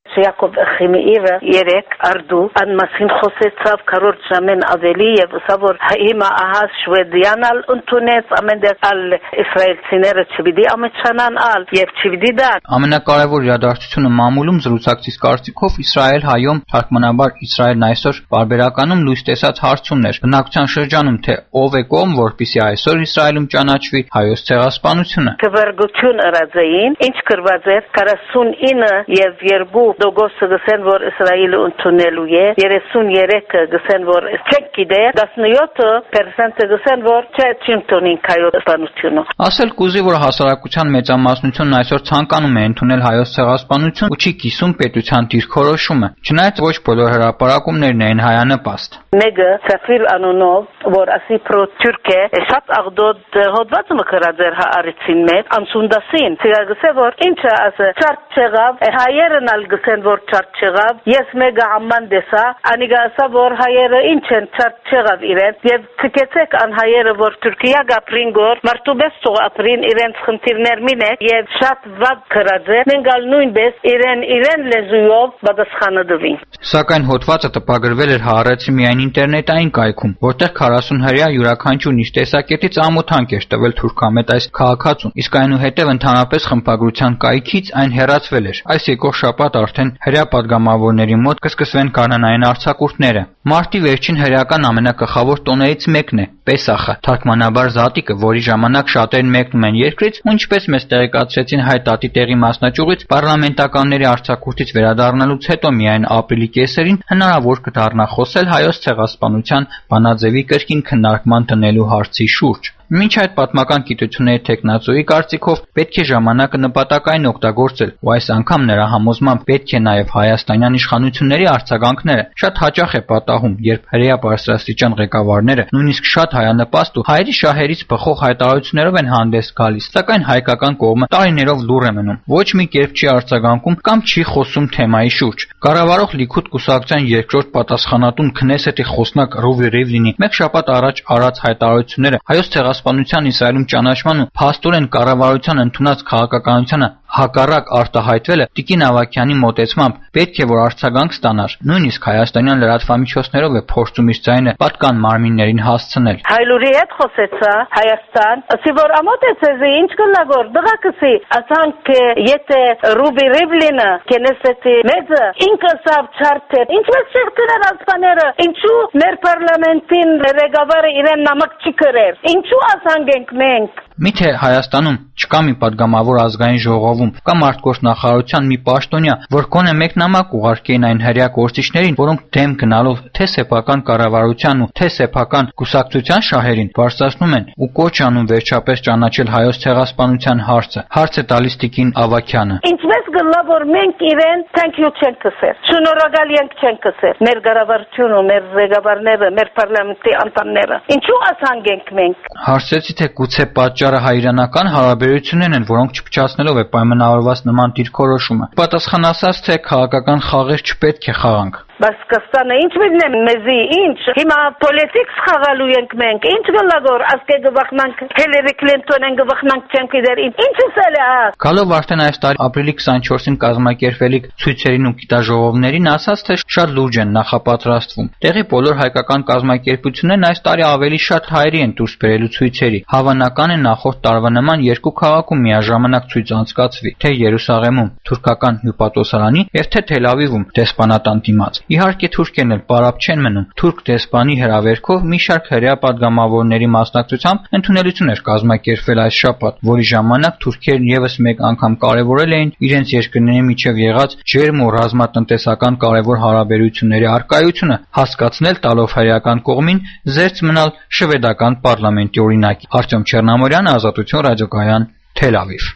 Շիակով Խիմիևը երեք արդու անմասին խոսեցավ քառորդ ժամեն ավելի եւ ուսավոր հիմա ահաս շվեդիանալ ընդունեց ամենտեղ ալ իսրայելցիները չպիտի ամեջանան ալ եւ չպիտի դա ամենակարևոր իրադարձությունը մամուլում զրուցակցից կարծիքով Իսրայել հայում թարգմանաբար Իսրայելն այսօր բարբերականում լույս տեսած հարցումն էր բնակության շրջանում թե ով է կողմ որպեսզի այսօր Իսրայելում ճանաչվի հայոց ցեղասպանությունը քվերգություն ըրաձեին ինչ կրված էր քառասունինը եւ երկու դոգոսը գսեն որ Իսրայելը ընդունելու է երեսուներեքը գսեն որ չեք գիտե տասնյոթ տոկոս գսեն որ չընդունին հայոց ցեղասպանությունը ասել կուզի որ հասարակության մեծամասնությունն այսօր ցանկանում է ընդունել հայոց ցեղասպանություն ու չի կիսում պետության դիրքորոշումը չնայած ոչ բոլոր հրապարակումներն են հայանպաստ Մեկը Սաֆիր անունով որ ասի պրո թուրք է շատ աղդոտ հոդված մկրած էր հարցին մեջ անցունդասին ցեղագսե որ ինչը ասը չարտ չեղավ հայերն ալ գսեն որ չարտ չեղավ ես մեկը ամման դեսա անիգա ասա որ հայերը ինչ են չարտ չեղավ իրեն եւ ցկեցեք ան հայերը որ Թուրքիա գապրին գոր մարտուբես ցող ապրին իրենց խնդիրներ մինե եւ շատ վատ կրած է մենք ալ նույնպես իրեն իրեն լեզուով պատասխանը դվին Սակայն հոդվածը տպագրվել էր Հaaretz-ի միայն ինտերնետային կայքում, որտեղ քառասուն հրեա յուրաքանչյուրն իր տեսակետից ամոթանք էր տվել թուրքամետ այս քաղաքացուն, իսկ այնուհետև ընդհանրապես խմբագրության կայքից այն հեռացվել էր։ Այս եկող շաբաթ արդեն հրեա падգամավորների մոտ կսկսվեն կանոնային արձակուրդները։ Մարտի վերջին հրեական ամենակխավոր տոներից մեկն է Պեսախը, թարգմանաբար Զատիկը, որի ժամանակ շատերն մեկնում են երկրից, ու ինչպես մեզ տեղեկացրեցին հայ տատի տեղի մասնաճյուղից, պարլամենտականների արձակուրդից վերադառնալուց հետո միայն ապրիլի կեսերին հնարավոր կդառնա խոսել հայոց ցեղասպանության բանաձևի կրկին քննարկման դնելու հարցի շուրջ։ Մինչ այդ պատմական գիտությունների տեխնացուի կարծիքով պետք է ժամանակը նպատակային օգտագործել, ու այս անգամ նրա համոզմամբ պետք է նաև հայաստանյան իշխանությունների արձագանքները։ Շատ հաճախ է պատահում, երբ հրեա բարձրաստիճան ղեկավարները նույնիսկ շատ հայանպաստ ու հայերի շահերից բխող հայտարարություններով են հանդես գալիս, սակայն հայկական կողմը տարիներով լուռ է մնում, ոչ մի կերպ չի արձագանքում կամ չի խոսում թեմայի շուրջ։ Կառավարող Լիքուդ կուսակցության երկրորդ պատասխանատուն Քնեսեթի խոսնակ Ռուվի Ռիվլինի մեկ շաբաթ առաջ արած հայտարարությունները հայոց ցեղասպանության Իսրայելում ճանաչման ու փաստորեն կառավարության ընդունած քաղաքականությանը հակառակ արտահայտվելը Տիկին Ավագյանի մոտեցմամբ պետք է որ արձագանք ստանար, նույնիսկ հայաստանյան լրատվամիջոցներով է փորձում իր ձայնը պատկան մարմիններին հասցնել։ Հայլուրի հետ խոսեցա Հայաստան, ասի որ ամոթեցեզ ինչ կլագոր դղակսի, ասանք եթե Ռուբի Ռիվլինը Քնեսեթի մեծը ինքը սավ չարթե, ինչպես շեղտներ ասպաները, ինչու մեր պարլամենտին ղեկավարը իրեն նամակ չի գրել, ինչու ասանք մենք Միթե Հայաստանում չկա մի падգամավոր ազգային ժողովում կամ արտգործ նախարարության մի պաշտոնյա, որ գոնե մեկ նամակ ուղարկեին այն հրեա գործիչներին, որոնք դեմ գնալով թե սեփական կառավարության ու թե սեփական կուսակցության շահերին բարձրացնում են ու կոչ անում վերջապես ճանաչել հայոց ցեղասպանության հարցը։ Հարց է տալիս Տիկին Ավագյանը։ Ինչպես գլա որ մենք իրեն thank you չենք կսել։ Շնորհակալ ենք չենք կսել։ Մեր կառավարությունը, մեր ղեկավարները, մեր պարլամենտի անդամները։ Ինչու ասանք ենք մենք։ Հարցեցի թե գուցե պատճառը հայիրանական հարաբերություններն են, որոնք չփչացնելով է պայմանավորված նման դիրքորոշումը։ Պատասխան ասաց, թե քաղաքական խաղեր չպետք է խաղանք։ Բայց կստանը ինչ միտնեմ մեզի, ինչ, հիմա պոլիտիկս խաղալու ենք մենք, ինչ գլագոր, ասկե գվախնանք, Հիլարի Քլինտոնեն գվախնանք չենք իդեր, ինչ իսել է ահ։ Գալով արդեն այս տարի ապրիլի քսանչորսին կազմակերպվելիք ցույցերին ու գիտաժողովներին ասաց, թե շատ լուրջ են նախապատրաստվում։ Տեղի բոլոր հայկական կազմակերպություններն այս տարի ավելի շատ հայերի են դուրս բերելու ցույցերի։ Հավանական է նախորդ տարվա նման երկու քաղաքում միաժամանակ ցույց անցկացվի, թե Երուսաղեմում, թուրքական հյուպատոսարանի եւ թե Թել Ավիվում դեսպանատան դիմաց։ Իհարկե թուրքերն էլ պարապ չեն մնում։ Թուրք դեսպանի հրավերքով մի շարք հրեա падգամավորների մասնակցությամբ ընդունելություն էր կազմակերպվել այս շաբաթ, որի ժամանակ թուրքերն եւս մեկ անգամ կարևորել էին իրենց երկրների միջև եղած ջերմ ու ռազմատնտեսական կարևոր հարաբերությունների առկայությունը, հասկացնել տալով հրեական կողմին զերծ մնալ շվեդական պարլամենտի օրինակի։ Արտյոմ Չեռնամորյան, Ազատություն ռադիոկայան, Թել Ավիվ։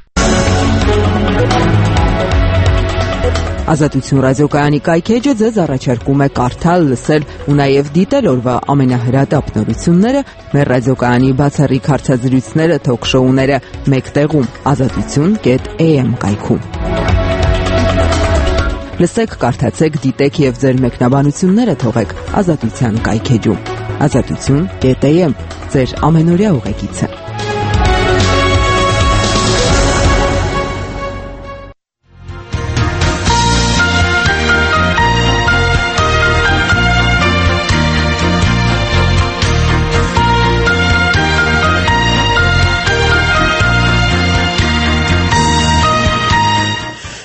Ազատություն ռադիոկայանի կայքեջը ձեզ առաջարկում է կարդալ, լսել ու նաև դիտել օրվա ամենահրատապ նորությունները մեր ռադիոկայանի բացառիկ հարցազրույցները, թոք-շոուները մեկ տեղում ազատություն կետ էյ էմ կայքում։ Լսեք, կարդացեք, դիտեք եւ ձեր մեկնաբանությունները թողեք Ազատության կայքեջում։ Ազատություն կետ էյ էմ ձեր ամենօրյա ուղեկիցը։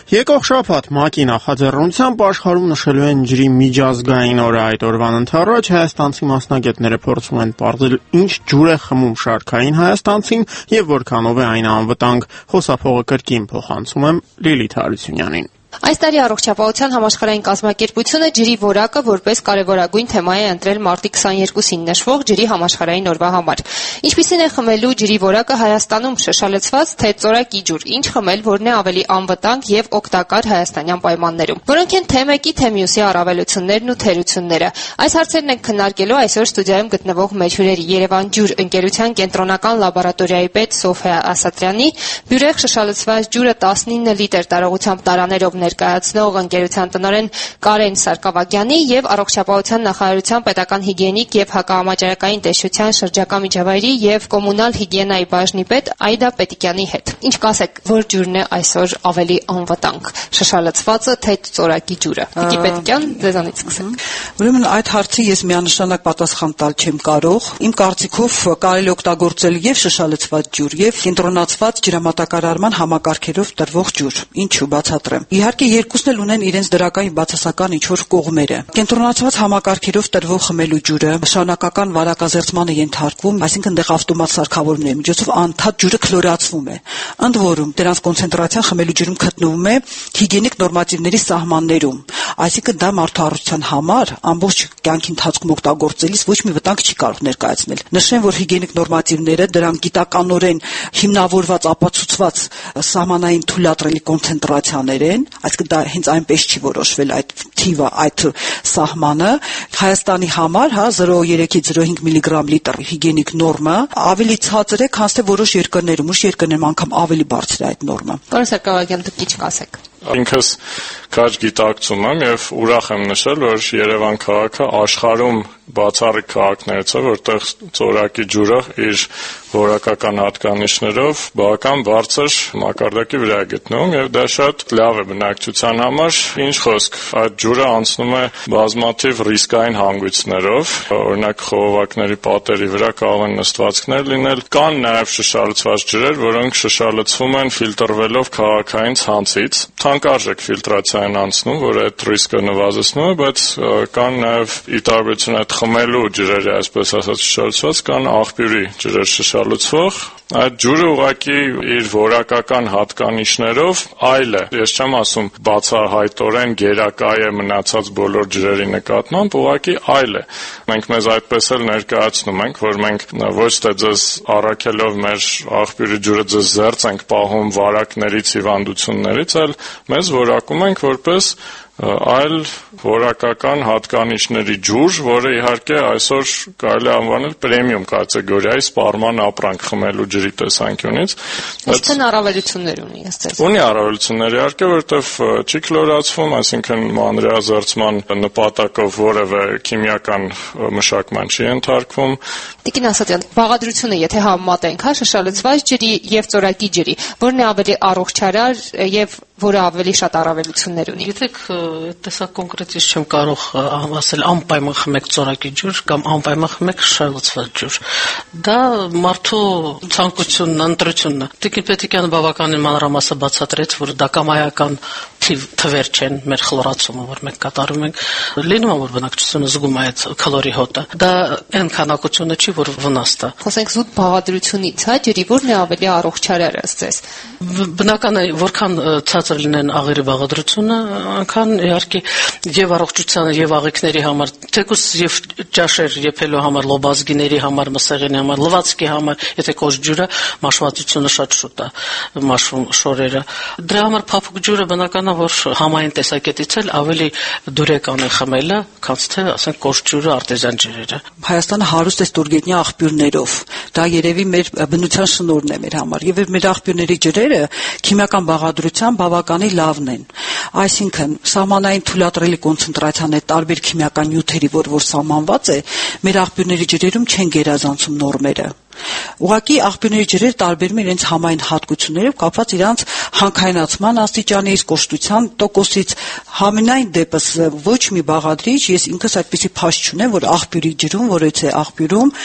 Եկող շաբաթ ՄԱԿ-ի նախաձեռնությամբ աշխարհում նշելու են ջրի միջազգային օրը։ Այդ օրվան ընթառաջ հայաստանցի մասնագետները փորձում են պարզել ինչ ջուր է խմում շարքային հայաստանցին եւ որքանով է այն անվտանգ։ Խոսափողը կրկին փոխանցում եմ Լիլիթ Հարությունյանին։ Այս տարի առողջապահության համաշխարհային կազմակերպությունը ջրի որակը որպես կարևորագույն թեմա է ընտրել մարտի քսաներկուսին նշվող ջրի համաշխարհային օրվա համար։ Ինչպիսին է խմելու ջրի որակը Հայաստանում, շշալցված թե ծորակի ջուր, ինչ խմել, որն է ավելի անվտանգ եւ օգտակար հայաստանյան պայմաններում։ Որոնք են թե մեկի, թե մյուսի առավելություններն ու թերությունները։ Այս հարցերն են քննարկելու այսօր ստուդիայում գտնվող մեր հյուրերի Երևան ջուր ընկերության կենտրոնական լաբորատորիայի պետ Սոֆիա Ասատրյանի, բյուրեղ շշալցված ջուրը տասնինը լիտր տարողությամբ տարաներով ներկայացնող ընկերության տնօրեն Կարեն Սարգսակյանի եւ առողջապահության նախարարության պետական հիգիենիկ եւ հակահամաճարակային տեսչության շրջակա միջավայրի եւ կոմունալ հիգիենայի բաժնի պետ Այդա Պետիկյանի հետ։ Ինչ կասեք, որ ջուրն է այսօր ավելի անվտանգ, շշալցվածը թե ծորակի ջուրը։ Պիտի Պետիկյան, ձեզանից սկսենք։ Ուրեմն այդ հարցի ես միանշանակ պատասխան տալ չեմ կարող։ Իմ կարծիքով կարելի օգտագործել եւ շշալցված ջուր եւ կենտրոնացված ջրամատակարարման համակարգերով տրվող ջուր։ Ինչու բացատրեմ։ Իհարկե երկուսն էլ ունեն իրենց դրական բացասական ինչ-որ կողմերը։ Կենտրոնացված համակարգերով տրվող խմելու ջուրը շարունակական վարակազերծման է ենթարկվում, այսինքն դեղ ավտոմատ սարքավորումների միջոցով անդադար ջուրը քլորացվում է։ Ընդ որում դրանց կոնցենտրացիան խմելու ջուրում գտնվում է հիգիենիկ նորմատիվների սահմաններում, այսինքն դա մարդու առողջության համար ամբողջ կյանքի ընթացքում օգտագործելիս ոչ մի վտանգ չի կարող ներկայացնել։ Նշեմ, որ հիգիենիկ նորմատիվները դրանք գիտականորեն հիմնավորված, ապացուցված սահմանային թույլատրելի կոնցենտրացիաներ են, այսինքն դա հենց այնպես չի որոշվել այդ թիվը, այդ սահմանը Հայաստանի համար, հա զրո կոմա երեքից զրո հինգ միլիգրամ լիտր հիգիենիկ նորմը ավելի ցածր է, քան թե որոշ երկրներում, ուրիշ երկրներում անգամ ավելի բարձր է այդ նորմը։ Պարոն Սարգսակյան, դուք ինչ կասեք։ Ինքս քաջ գիտակցում եմ եւ ուրախ եմ նշել, որ Երևան քաղաքը աշխարհում բացառիկ քաղաքներից է, որտեղ ծորակի ջուրը իր որակական հատկանիշներով բավական բարձր մակարդակի վրա է գտնվում եւ դա շատ լավ է բնակչության համար։ Ինչ խոսք, այդ ջուրը անցնում է բազմաթիվ ռիսկային հանգույցներով, օրինակ խողովակների պատերի վրա կարող են նստվածքներ լինել, կան նաեւ շշալցված ջրեր, որոնք շշալցվում են ֆիլտրվելով քաղաքային ցանցից, թանկարժեք ֆիլտրացիա են անցնում, որ այդ ռիսկը նվազեցնում է, բայց կան նաեւ ի տարբերություն այդ խմելու ջրերի, այսպես ասած, շշալցված, կան աղբյուրի ջրեր շշալցվող։ Այդ ջուրը ուղղակի իր որակական հատկանիշներով այլ է։ Ես չեմ ասում բացահայտորեն գերակա է մնացած բոլոր ջրերի նկատմամբ, ուղղակի այլ է։ Մենք մեզ այդպես էլ ներկայացնում ենք, որ մենք ոչ թե ձեզ առաքելով մեր աղբյուրի ջուրը ձեզ զերծ ենք պահում վարակներից, հիվանդություններից, այլ մեզ որակում ենք որպես այլ որակական հատկանիշների ջուր, որը իհարկե այսօր կարելի է անվանել պրեմիում կատեգորիայի սպառման ապրանք խմելու ջրի տեսանկյունից։ Այսինքն առավելություններ ունի, ըստ Ունի առավելություններ իհարկե, որովհետև չի քլորացվում, այսինքն մանրեազերծման նպատակով որևէ քիմիական մշակման չի ենթարկվում։ Տիկին Ասատրյան, բաղադրությունը, եթե համեմատենք, հա, շշալցված ջրի եւ ծորակի ջրի, որն է ավելի առողջարար եւ որը ավելի շատ առավելություններ ունի։ Գիտեք, տեսակ կոնկրետից չեմ կարող ասել անպայման խմեք ծորակի ջուր կամ անպայման խմեք շշալցված ջուր։ Դա մարդու ցանկությունն, ընտրությունն է։ Տիկին Պետիկյանը բավականին մանրամասը բացատրեց, որ դա կամայական թվեր չեն մեր խլորացումը, որ մենք կատարում ենք, լինում է, որ բնակչությունը զգում է այդ քլորի հոտը։ Դա այն քանակությունը չի, որ վնաստ է։ Խոսենք զուտ բաղադրությունից, հա, ջրի որն է ավելի առողջարար ըստ ձեզ։ Բնական է, որքան ցածր լինեն աղերի բաղադրությունը, անքան իհարկե եւ առողջության եւ աղիքների համար, թեկուզ եւ ճաշեր եփելու համար, լոբազգիների համար, մսեղների համար, լվացքի համար, եթե կոշտ ջուրը մաշվածությունը շատ շուտ է, մաշվում շորերը։ Դրա համար փափուկ ջուրը բնական է, որ համային տեսակետից էլ ավելի դուրեկան է խմելը, քան թե ասենք կոշտ ջուրը, արտեզյան ջրերը։ Հայաստանը հարուստ է ստորգետնյա աղբյուրներով։ Դա երևի մեր բնության շնորհն է մեր համար եւ մեր աղբյուրների ջրերը քիմիական բաղադրությամբ բավականին լավն են։ Այսինքն սահմանային թույլատրելի կոնցենտրացիան է տարբեր քիմիական նյութերի, որ որ սահմանված է, մեր աղբյուրների ջրերում չեն գերազանցում նորմերը։ Ուղղակի աղբյուրների ջրերը տարբերում են իրենց համային հատկություններով կապված իրանց հանքայնացման աստիճանից, կոշտության տոկոսից, համենայն դեպս ոչ մի բաղադրիչ, ես ինքս այդպիսի փաստ չունեմ, որ աղբյուրի ջրում, որ եթե աղբյուրում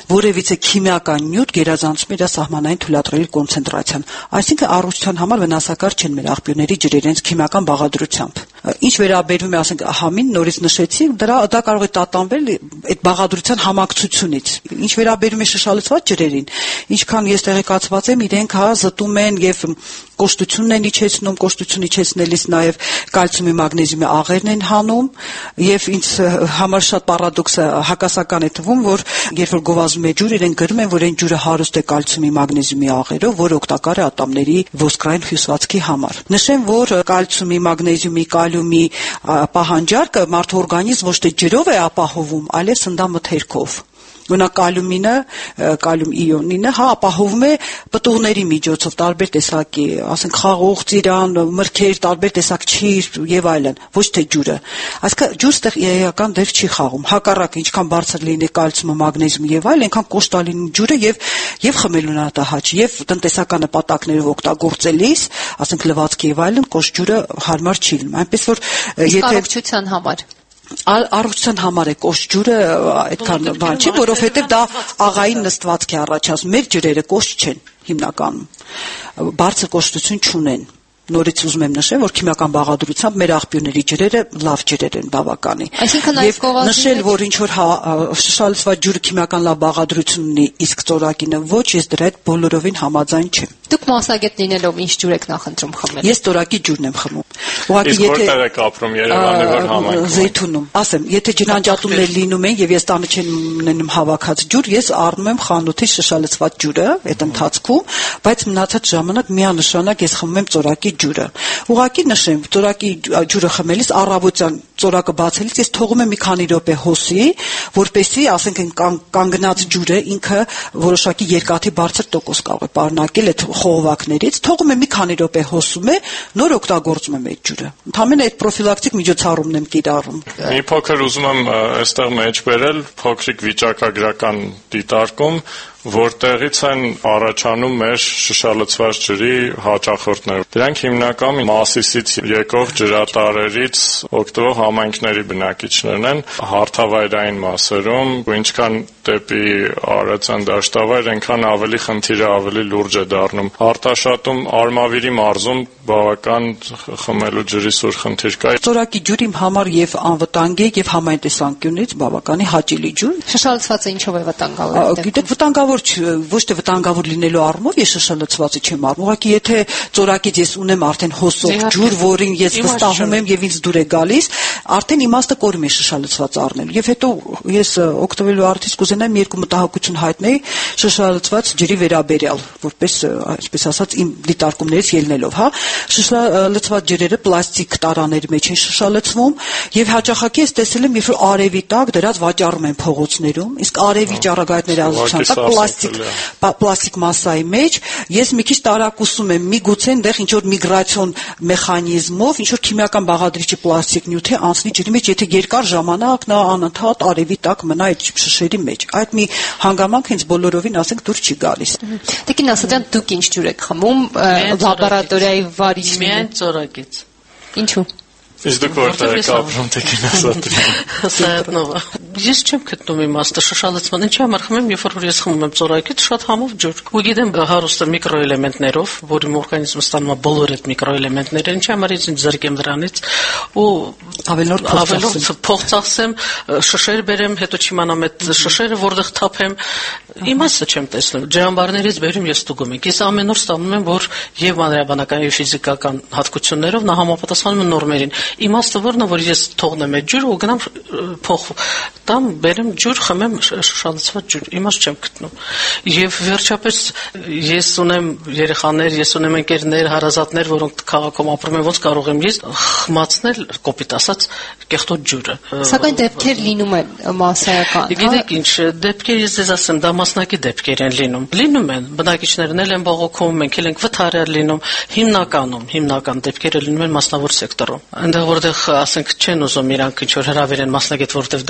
որևիցե քիմիական նյութ գերազանցում իր սահմանային թույլատրելի կոնցենտրացիան։ Այսինքն առողջության համար վնասակար չեն մեր աղբյուրների ջրերը իրենց քիմիական բաղադրությամբ։ Ինչ վերաբերում է, ասենք, համին նորից նշեցի, դրա դա կարող է տատանվել այդ բաղադրության համակցությունից։ Ինչ վերաբերում է շշալցված ջրերին, ինչքան ես տեղեկացված եմ, իրենք հա զտում են եւ կոշտությունն են իջեցնում, կոշտություն իջեցնելիս նաեւ կալցիումի մագնեզիումի աղերն են հանում, եւ ինձ համար շատ պարադոքս հակասական է թվում, որ երբ որ գովազդում է ջուր, իրենք գրում են, որ այն ջուրը հարուստ է կալցիումի մագնեզիումի աղերով, որը օգտակար է ատամների ոսկրային հյուսվածքի համար։ Նշեմ, որ կալցիումի, մագնեզիումի, կալիումի պահանջարկը մարդու օրգանիզմ ոչ թե ջրով է ապահովում, այլև սննդամթերքով։ Օրինակ կալիումինը, կալիում իոնինը հա ապահովում է պտուղների միջոցով, տարբեր տեսակի, ասենք խաղող, ծիրան, մրգեր, տարբեր տեսակ չիր եւ այլն, ոչ թե ջուրը։ Այսինքն ջուրը ստեղ էական դեր չի խաղում։ Հակառակը ինչքան բարձր լինի կալցիումը, մագնեզիումը եւ այլն, այնքան կոշտ լինի ջուրը եւ եւ խմելուն ատահաճ եւ տնտեսական նպատակներով օգտագործելիս, ասենք լվացքի եւ այլն, կոշտ ջուրը հարմար չի լինում։ Այնպես որ եթե առողջության համար առողջության համար է կոշտ ջուրը այդքան բան չի, որովհետև դա աղային նստվածք է առաջացնում։ Մեր ջրերը կոշտ չեն հիմնականում, բարձր կոշտություն չունեն։ Նորից ուզում եմ նշել, որ քիմիական բաղադրությամբ մեր աղբյուրների ջրերը լավ ջրեր են բավականի։ Այսինքն այս գովազդի նշել, որ ինչ որ շշալցված ջուրը քիմիական լավ բաղադրություն ունի, իսկ ծորակինը ոչ, ես դրա հետ բոլորովին համաձայն չեմ։ Դուք մասնագետ լինելով ինչ ջուր եք նախընտրում խմել։ Ես ծորակի ջուրն եմ խմում։ Ուղղակի եթե որտեղ եք ապրում Երևանի որ համայնքում։ Զեյթունում։ Ասեմ, եթե ջնանջատումներ լինում են եւ ես տանը չեմ ունենում հավաքած ջուր, ես առնում եմ խանութից շշալցված ջուրը այդ ընթացքում, բայց մնացած ժամանակ միանշանակ ես խմում եմ ծորակի ջուրը։ Ուղղակի նշեմ, ծորակի ջուրը խմելիս առավոտյան ծորակը բացելիս ես թողում եմ մի քանի րոպե հոսի, որպեսզի, ասենք, այն կանգնած ջուրը ինքը որոշակի երկաթի բարձր տոկոս կարող է պարունակել այդ խողովակներից, թողում եմ մի քանի րոպե հոսում է, նոր օգտագործում եմ այդ ջուրը։ Ընդհանրապես այդ պրոֆիլակտիկ միջոցառումն եմ կիրառում։ Մի փոքր ուզում եմ այստեղ մեջ բերել փոքրիկ վիճակագրական դիտարկում, որտեղից են առաջանում մեր շշալցված ջրի հաճախորդները։ Դրանք հիմնականում Մասիսից եկող ջրատարերից օգտվող համայնքների բնակիչներն են, հարթավայրային մասերում, ինչքան դեպի Արարատյան դաշտավայր, այնքան ավելի խնդիրը ավելի լուրջ է դառնում։ Արտաշատում Արմավիրի մարզում բավական խմելու ջրի սուր խնդիր կա։ Ծորակի ջուրը իմ համար եւ անվտանգ է եւ համայն տեսանկյունից բավականին հաճելի ջուր։ Շշալցվածը ինչով է վտանգավոր։ Գիտեք, վտանգավոր ոչ թե վտանգավոր լինելու առումով ես շշալցվածը չեմ առնում։ Ուղղակի եթե ծորակից ես ունեմ արդեն հոսող ջուր, որին ես վստահում եմ եւ ինձ դուր է գալիս, արդեն իմաստը կորում է շշալցված առնելու։ Եվ հետո ես օգտվելու արդից կուզենամ երկու մտահոգություն հայտնել շշալցված ջրի վերաբերյալ, որպես այսպես ասած իմ դիտարկումներից ելնելով, հա, շշալցված ջրերը պլաստիկ տարաների մեջ են շշալցվում եւ հաճախակի ես տեսել եմ, երբ որ արևի տակ դրած վաճառում են փողոցներում, իսկ արևի ճառագայթների ազդեցության տակ պլաստիկ պլաստիկ մասայի մեջ ես մի քիչ տարակուսում եմ, միգուցե այնտեղ ինչ որ միգրացիոն մեխանիզմով ինչ որ քիմիական բաղադրիչի պլաստիկ նյութի անցնի ջրի մեջ, եթե երկար ժամանակ նա անընդհատ արևի տակ մնա այդ շշերի մեջ։ Այդ մի հանգամանք հենց բոլորովին ասենք դուր չի գալիս։ Տիկին Ասատրյան, դուք ինչ ջուր եք խմում լաբորատորիայի վարիչների։ Միայն ծորակից։ Ինչու։ Իսկ դուք որտեղ եք ապրում, Տիկին Ասատրյան։ Սայատնովա։ Ես չեմ գտնում իմաստը շշալցման, ինչի համար խմեմ, երբ որ ես խմում եմ ծորակից շատ համով ջուր։ Ու գիտեմ հարուստ է միկրոէլեմենտներով, որ իմ օրգանիզմը ստանում է բոլոր այդ միկրոէլեմենտները, ինչի համար ես ինձ զրկեմ դրանից ու ավելորդ փող ծախսեմ, շշեր բերեմ, հետո չիմանամ այդ շշերը որտեղ թափեմ։ Իմաստը չեմ տեսնում։ Ջրամբարներից բերում ես ստուգում եմ։ Ես ամեն օր ստանում եմ, որ եւ մանրէաբանական եւ ֆիզիկական հատկություններով նա համապատասխանում է նորմերին։ Իմաստը որն է, որ ես թողնեմ այդ ջուրը ու գնամ փող տամ, բերեմ ջուր, խմեմ շշալցված ջուր, իմաստ չեմ գտնում։ Եվ վերջապես ես ունեմ երեխաներ, ես ունեմ ընկերներ, հարազատներ, որոնք քաղաքում ապրում են, ոնց կարող եմ ես խմացնել, կոպիտ ասած, կեղտոտ ջուրը։ Սակայն դեպքեր լինում են մասսայական։ Գիտեք ինչ, դեպքեր ես ձեզ ասեմ, դա մասնակի դեպքեր են լինում։ Լինում են, բնակիչներն էլ են բողոքում, մենք էլ ենք վթարել լինում, հիմնականում, հիմնական դեպքերը լինում են մասնավոր սեկտորում։ Այնտեղ որտեղ ասենք չեն ուզում իրանք ինչ որ հրավեր են մասնագետ, որտեղ դա մի քիչ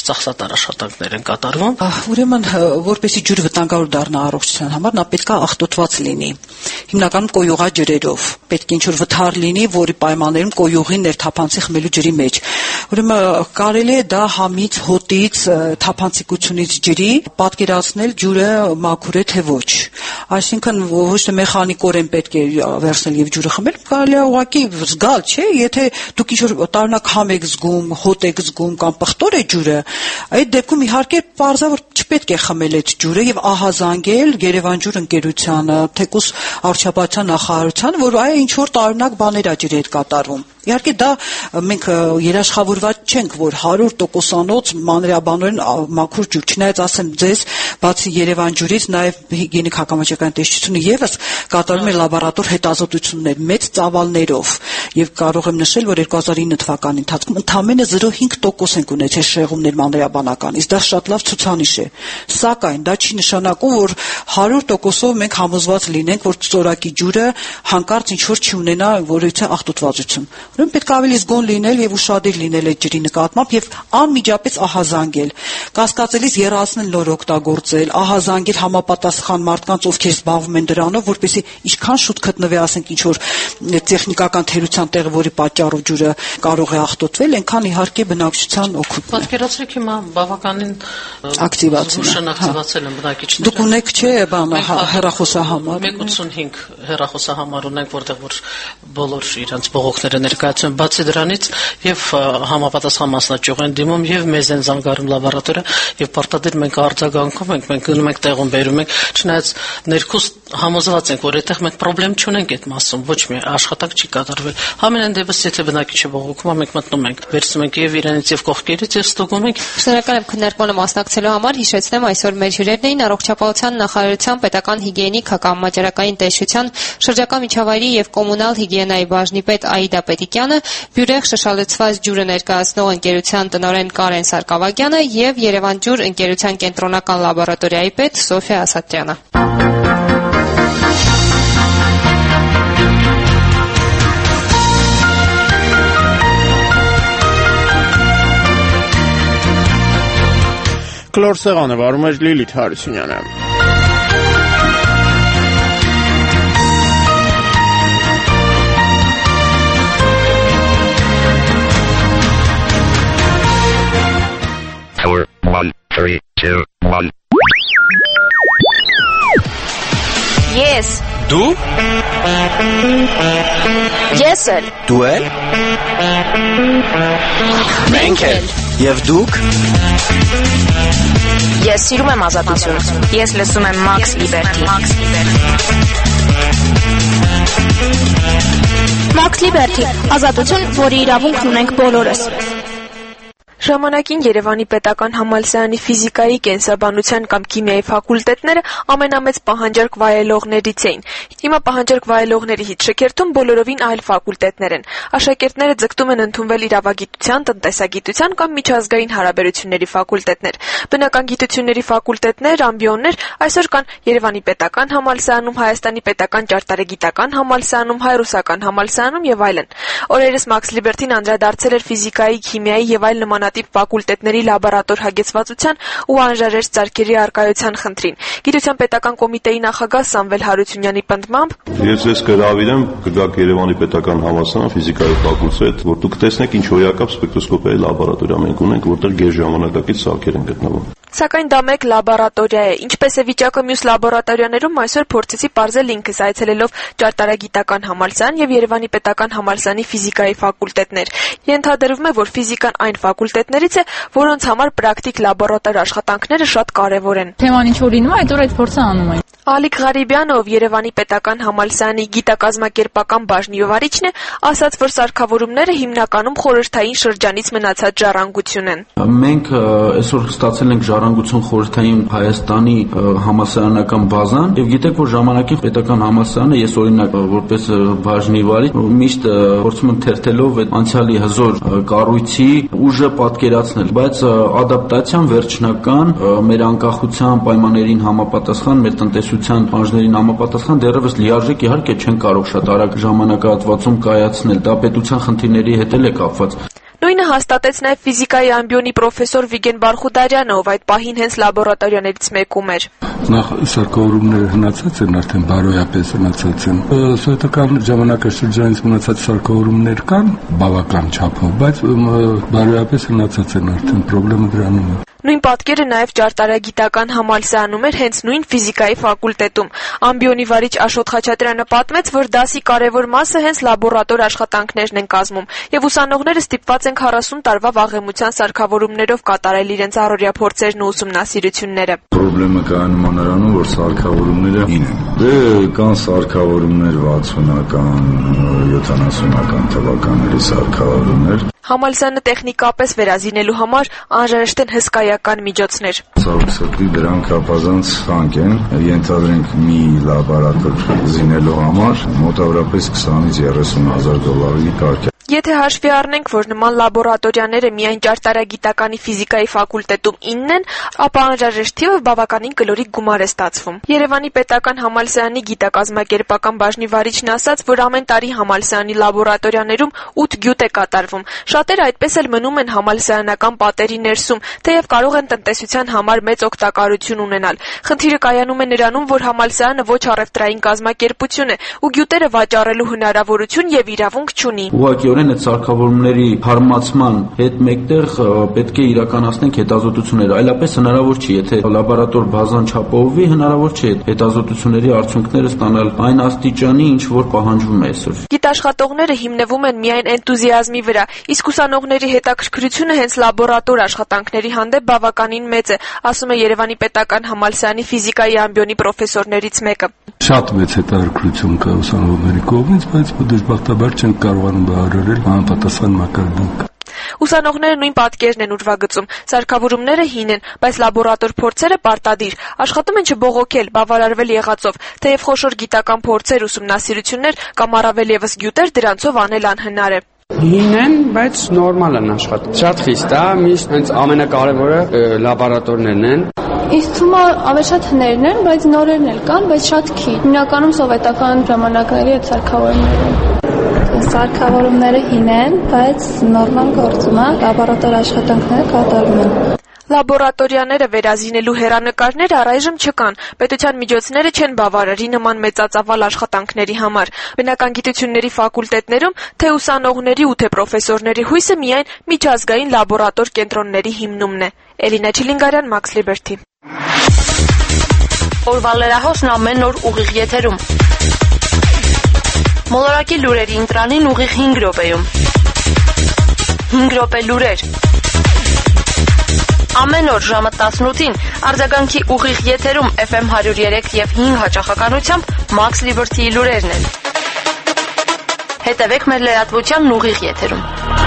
ծախսատար աշխատանքներ են կատարվում։ Ուրեմն, որպեսզի ջուրը վտանգավոր դառնա առողջության համար, նա պետք է աղտոտված լինի։ Հիմնականում կոյուղաջրերով։ Պետք է ինչ-որ վթար լինի, որի պայմաններում կոյուղին ներթափանցի խմելու ջրի մեջ։ Ուրեմն կարելի է դա համից, հոտից, թափանցիկությունից ջրի պատկերացնել ջուրը մաքուր է թե ոչ։ Այսինքն ոչ թե մեխանիկորեն պետք է վերցնել եւ ջուրը խմել, կարելի է ուղղակի զգալ, չէ՞, եթե դուք ինչ-որ տարօրինակ համ եք զգում, հոտ եք զգում կամ պղտոր է ջուրը, այդ դեպքում իհարկե պարզա որ չպետք է խմել այդ ջուրը եւ ահազանգել Երևան ջուր ընկերությանը, թեկուզ առողջապահության նախարարությանը, որ այ ինչ որ տարօրինակ բաներ ա ջրի հետ կատարվում։ Իհարկե դա մենք երաշխավորված չենք, որ հարյուր տոկոսանոց մանրեաբանորեն մաքուր ջուր, չնայած ասեմ ձեզ, բացի Երևան ջուրից, նաև հիգիենիկ հակամրջակային տեսչությունը եւս կատարում է լաբորատոր հետազոտություններ մեծ ծավալներով եւ կարող եմ նշել, որ երկու հազար ինը թվականի ընթացքում ընդամենը զրո փինգ տոկոս ենք ունեցել շեղումներ մանրեաբանական, իսկ դա շատ լավ ցուցանիշ է։ Սակայն դա չի նշանակում, որ հարյուր տոկոսով մենք համոզված լինենք, որ ծորակի ջուրը հանկարծ ինչ որ չի ունենա որևիցե աղտոտվածություն։ Ուրեմն պետք է ավելի զգոն լինել եւ ուշադիր լինել այդ ջրի նկատմամբ եւ անմիջապես ահազանգել։ Կասկածելիս եռացնել նոր օգտագործել, ահազանգել համապատասխան մարդկանց, ովքեր զբաղվում են դրանով, որպեսզի ինչքան շուտ գտնվի, ասենք ինչ որ տեխնիկական թերության տեղը, որի պատճառով ջուրը կարող է աղտոտվել, այնքան իհարկե բնակչության օգուտ։ Պատկերացրեք հիմա բավականին ակտիվացել են բնակիչները։ Դուք ունեք չէ բանը հեռախոսահամար։ Մենք ութսունհինգ հեռախոսահամար ունենք, որտեղ որ բոլոր իրենց բողոքները ներկայացում, բացի դրանից եւ համապատասխան մասնաճյուղ են դիմում եւ մեզ են զանգարում լաբորատորիա եւ պարտադիր մենք արձագանքում ենք, մենք գնում ենք տեղում բերում ենք, չնայած ներքուստ համոզված ենք, որ այդտեղ մենք խնդրեմ չունենք այդ մասում, ոչ մի աշխատանք չի կատարվել։ Համենայն դեպս եթե բնակիչը բողոքում է, մենք մտնում ենք, վերցնում ենք եւ իրանից եւ կողքերից եւ ստուգում ենք։ Շնորհակալ եմ քննարկմանը մասնակցելու համար։ Հիշեցնեմ, այսօր մեր հյուրերն էին առողջապահության նախարարության պետական հիգիենիկ հակամաջարակային տեսչության շրջակա միջավայրի եւ կոմունալ հիգիենայի բաժնի պետ Աիդա Պետիկյանը, բյուրեղ շշալցված ջուրը ներկայացնող ընկերության տնօրեն Կարեն Սարգսակյանը եւ Երևան ջուր ընկերության կենտրոնական լաբորատորիայի պետ Սոֆիա Ասատրյանը։ Կլոր սեղանը վարում էր Լիլիթ Հարությունյանը։ four, one, three, two, one. Yes. Դու? Ես էլ։ Դու էլ։ Մենք էլ։ Եվ դուք։ Ես սիրում եմ ազատություն։ Ես լսում եմ Max Liberty։ Max Liberty, ազատություն, որի իրավունքն ունենք բոլորս։ Ժամանակին Երևանի պետական համալսարանի ֆիզիկայի, կենսաբանության կամ քիմիայի ֆակուլտետները ամենամեծ պահանջարկ վայելողներից էին։ Հիմա պահանջարկ վայելողների հիթշքերթում բոլորովին այլ ֆակուլտետներ են։ Աշակերտները ձգտում են ընդունվել իրավագիտության, տնտեսագիտության կամ միջազգային հարաբերությունների ֆակուլտետներ։ Բնական գիտությունների ֆակուլտետներ, ամբիոններ այսօր կան Երևանի պետական համալսարանում, Հայաստանի պետական ճարտարագիտական համալսարանում, Հայ-ռուսական համալսարանում եւ այլն։ Օրերս Max Liberty-ն անդրադարձել էր ֆիզիկայի, քիմիայի եւ այլ նմանատիպ ֆակուլտետների լաբորատոր հագեցվածության ու անհրաժեշտ ծրագրերի արկայության խնդրին։ Գիտության պետական կոմիտեի նախագահ Սամվել Հարությունյանի պնդմամբ Ես ես կհրավիրեմ կգաք Երևանի պետական համալսարան ֆիզիկայի ֆակուլտետ, որ դուք տեսնեք ինչ հոյակապ սպեկտրոսկոպիայի լաբորատորիա մենք ունենք, որտեղ գեր ժամանակակից սարքեր են գտնվում։ Սակայն դա մեկ լաբորատորիա է։ Ինչպես է վիճակը մյուս լաբորատորիաներում, այսօր փորձեցի պարզել ինքս այցելելով ճարտարագիտական համալսարան եւ Երևանի պետական համալսարանի ֆիզիկայի ֆակուլտետներ։ Ենթադրվում է, որ ֆիզիկան այն ֆակուլտետներից է, որոնց համար պրակտիկ լաբորատոր աշխատանքները շատ կարեւոր են։ Թեման ինչ որ լինում է, այդ օր այդ փորձը անում են։ Ալիկ Ղարիբյանը, ով Երևանի պետական համալսարանի գիտակազմակերպական բաժնի ովարիչն է, ասաց, որ սարքավորումները հիմնականում խորհրդային շրջանից մնացած ժառանգություն են։ Մենք այսօր ստացել ենք ժառանգություն խորհրդային Հայաստանի համալսարանական բազան եւ գիտեք, որ ժամանակին պետական համալսարանը, ես օրինակ որպես բաժնի վարիչ, միշտ փորձում եմ թերթելով այդ անցյալի հզոր կառույցի ուժը պատկերացնել, բայց ադապտացիան վերջնական մեր անկախության պայմաններին համապատասխան, մեր տնտեսության պահանջներին համապատասխան դեռևս լիարժեք իհարկե չեն կարող շատ արագ ժամանակահատվածում կայացնել, դա պետության խնդիրների հետ էլ է կապված։ Նույնը հաստատեց նաև ֆիզիկայի ամբիոնի պրոֆեսոր Վիգեն Բարխուդարյանը, ով այդ պահին հենց լաբորատորիաներից մեկում էր։ Նախ սարքավորումները հնացած են, արդեն բարոյապես հնացած են։ Սովետական ժամանակաշրջանից մնացած սարքավորումներ կան բավական չափով, բայց բարոյապես հնացած են արդեն, խնդրեմը դրանում է։ Նույն պատկերը նաև ճարտարագիտական համալսարանում էր հենց նույն ֆիզիկայի ֆակուլտետում։ Ամբիոնի վարիչ Աշոտ Խաչատրյանը պատմեց, որ դասի կարևոր մասը հենց լաբորատոր աշխատանքներն են կազմում, եւ ուսանողները ստիպված են քառասուն տարվա վաղեմության սարքավորումներով կատարել իրենց առօրյա փորձերն ու ուսումնասիրությունները։ Պրոբլեմը կայանում է նրանում, որ սարքավորումները հին են։ Դե կան սարքավորումներ վաթսունական, յոթանասունական թվականների սարքավորումներ։ Համալսարանը տեխնիկապես վերազինելու համար անհրաժեշտ են հսկայական միջոցներ։ Սարսափի դրանք ապազանց թանկ են, ենթադրենք մի լաբորատոր զինելու համար մոտավորապես քսանից երեսուն հազար դոլարի կարգ է։ Եթե հաշվի առնենք, որ նման լաբորատորիաները միայն ճարտարագիտականի ֆիզիկայի ֆակուլտետում ինն են, ապա անհրաժեշտ թիվը բավականին կլորիկ գումար է ստացվում։ Երևանի պետական համալսարանի գիտակազմակերպական բաժնի վարիչն ասաց, որ ամեն տարի համալսարանի լաբորատորիաներում ութ գյուտ է կատարվում։ Շատերը այդպես էլ մնում են համալսարանական պատերի ներսում, թեև կարող են տնտեսության համար մեծ օգտակարություն ունենալ։ Խնդիրը կայանում է նրանում, որ համալսարանը ոչ առևտրային կազմակերպություն է ու գյուտերը վաճառելու հնարավորություն եւ իրավունք չունի։ Այդ սարքավորումների հարմացման հետ մեկտեղ պետք է իրականացնենք հետազոտություններ, այլապես հնարավոր չի, եթե լաբորատոր բազան չափովի, հնարավոր չէ հետազոտությունների արդյունքները ստանալ այն աստիճանի, ինչ որ պահանջվում է այսօր։ Գիտաշխատողները հիմնվում են միայն էնտուզիազմի վրա, իսկ ուսանողների հետաքրքրությունը հենց լաբորատոր աշխատանքների հանդեպ բավականին մեծ է, ասում է Երևանի պետական համալսարանի ֆիզիկայի ամբիոնի պրոֆեսորներից մեկը։ Շատ մեծ հետաքրքրություն կա ուսանողների կողմից, բայց դժբախտաբար չեն կարողանում բավարարել համապատասխան մակարդակ։ Ուսանողները նույն պատկերն են ուրվագծում։ Սարքավորումները հին են, բայց լաբորատոր փորձերը պարտադիր։ Աշխատում են չբողոքել, բավարարվել եղածով, թեև խոշոր գիտական փորձեր, ուսումնասիրություններ կամ առավել եւս գյուտեր դրանցով անել անհնար է։ Հին են, բայց նորմալ են աշխատում։ Շատ խիստ է, միշտ հենց ամենակարևորը լաբորատորներն են։ Իսկ թվում է ավելի շատ հներն են, բայց նորերն էլ կան, բայց շատ քիչ։ Հիմնականում սովետական ժամանակների այդ սարքավորումները։ Սարքավորումները հին են, բայց նորմալ գործում է, լաբորատոր աշխատանքները կատարվում են։ Լաբորատորիաները վերազինելու հեռանկարներ առայժմ չկան։ Պետության միջոցները չեն բավարարի նման մեծածավալ աշխատանքների համար։ Բնական գիտությունների ֆակուլտետներում թե ուսանողների ու թե պրոֆեսորների հույսը միայն միջազգային լաբորատոր կենտրոնների հիմնումն է։ Էլինա Չիլինգարյան, Max Liberty։ Օրվա լրահոսն ամեն օր ուղիղ եթերում։ Մոլորակի լուրերի ընտրանին ուղիղ հինգ րոպեում։ հինգ րոպե լուրեր։ Ամեն օր ժամը տասնութին արձագանքի ուղիղ եթերում Էֆ Էմ հարյուր երեք եւ հինգ հաճախականությամբ Max Liberty-ի լուրերն են։ Հետևեք մեր լրատվությանն ուղիղ եթերում։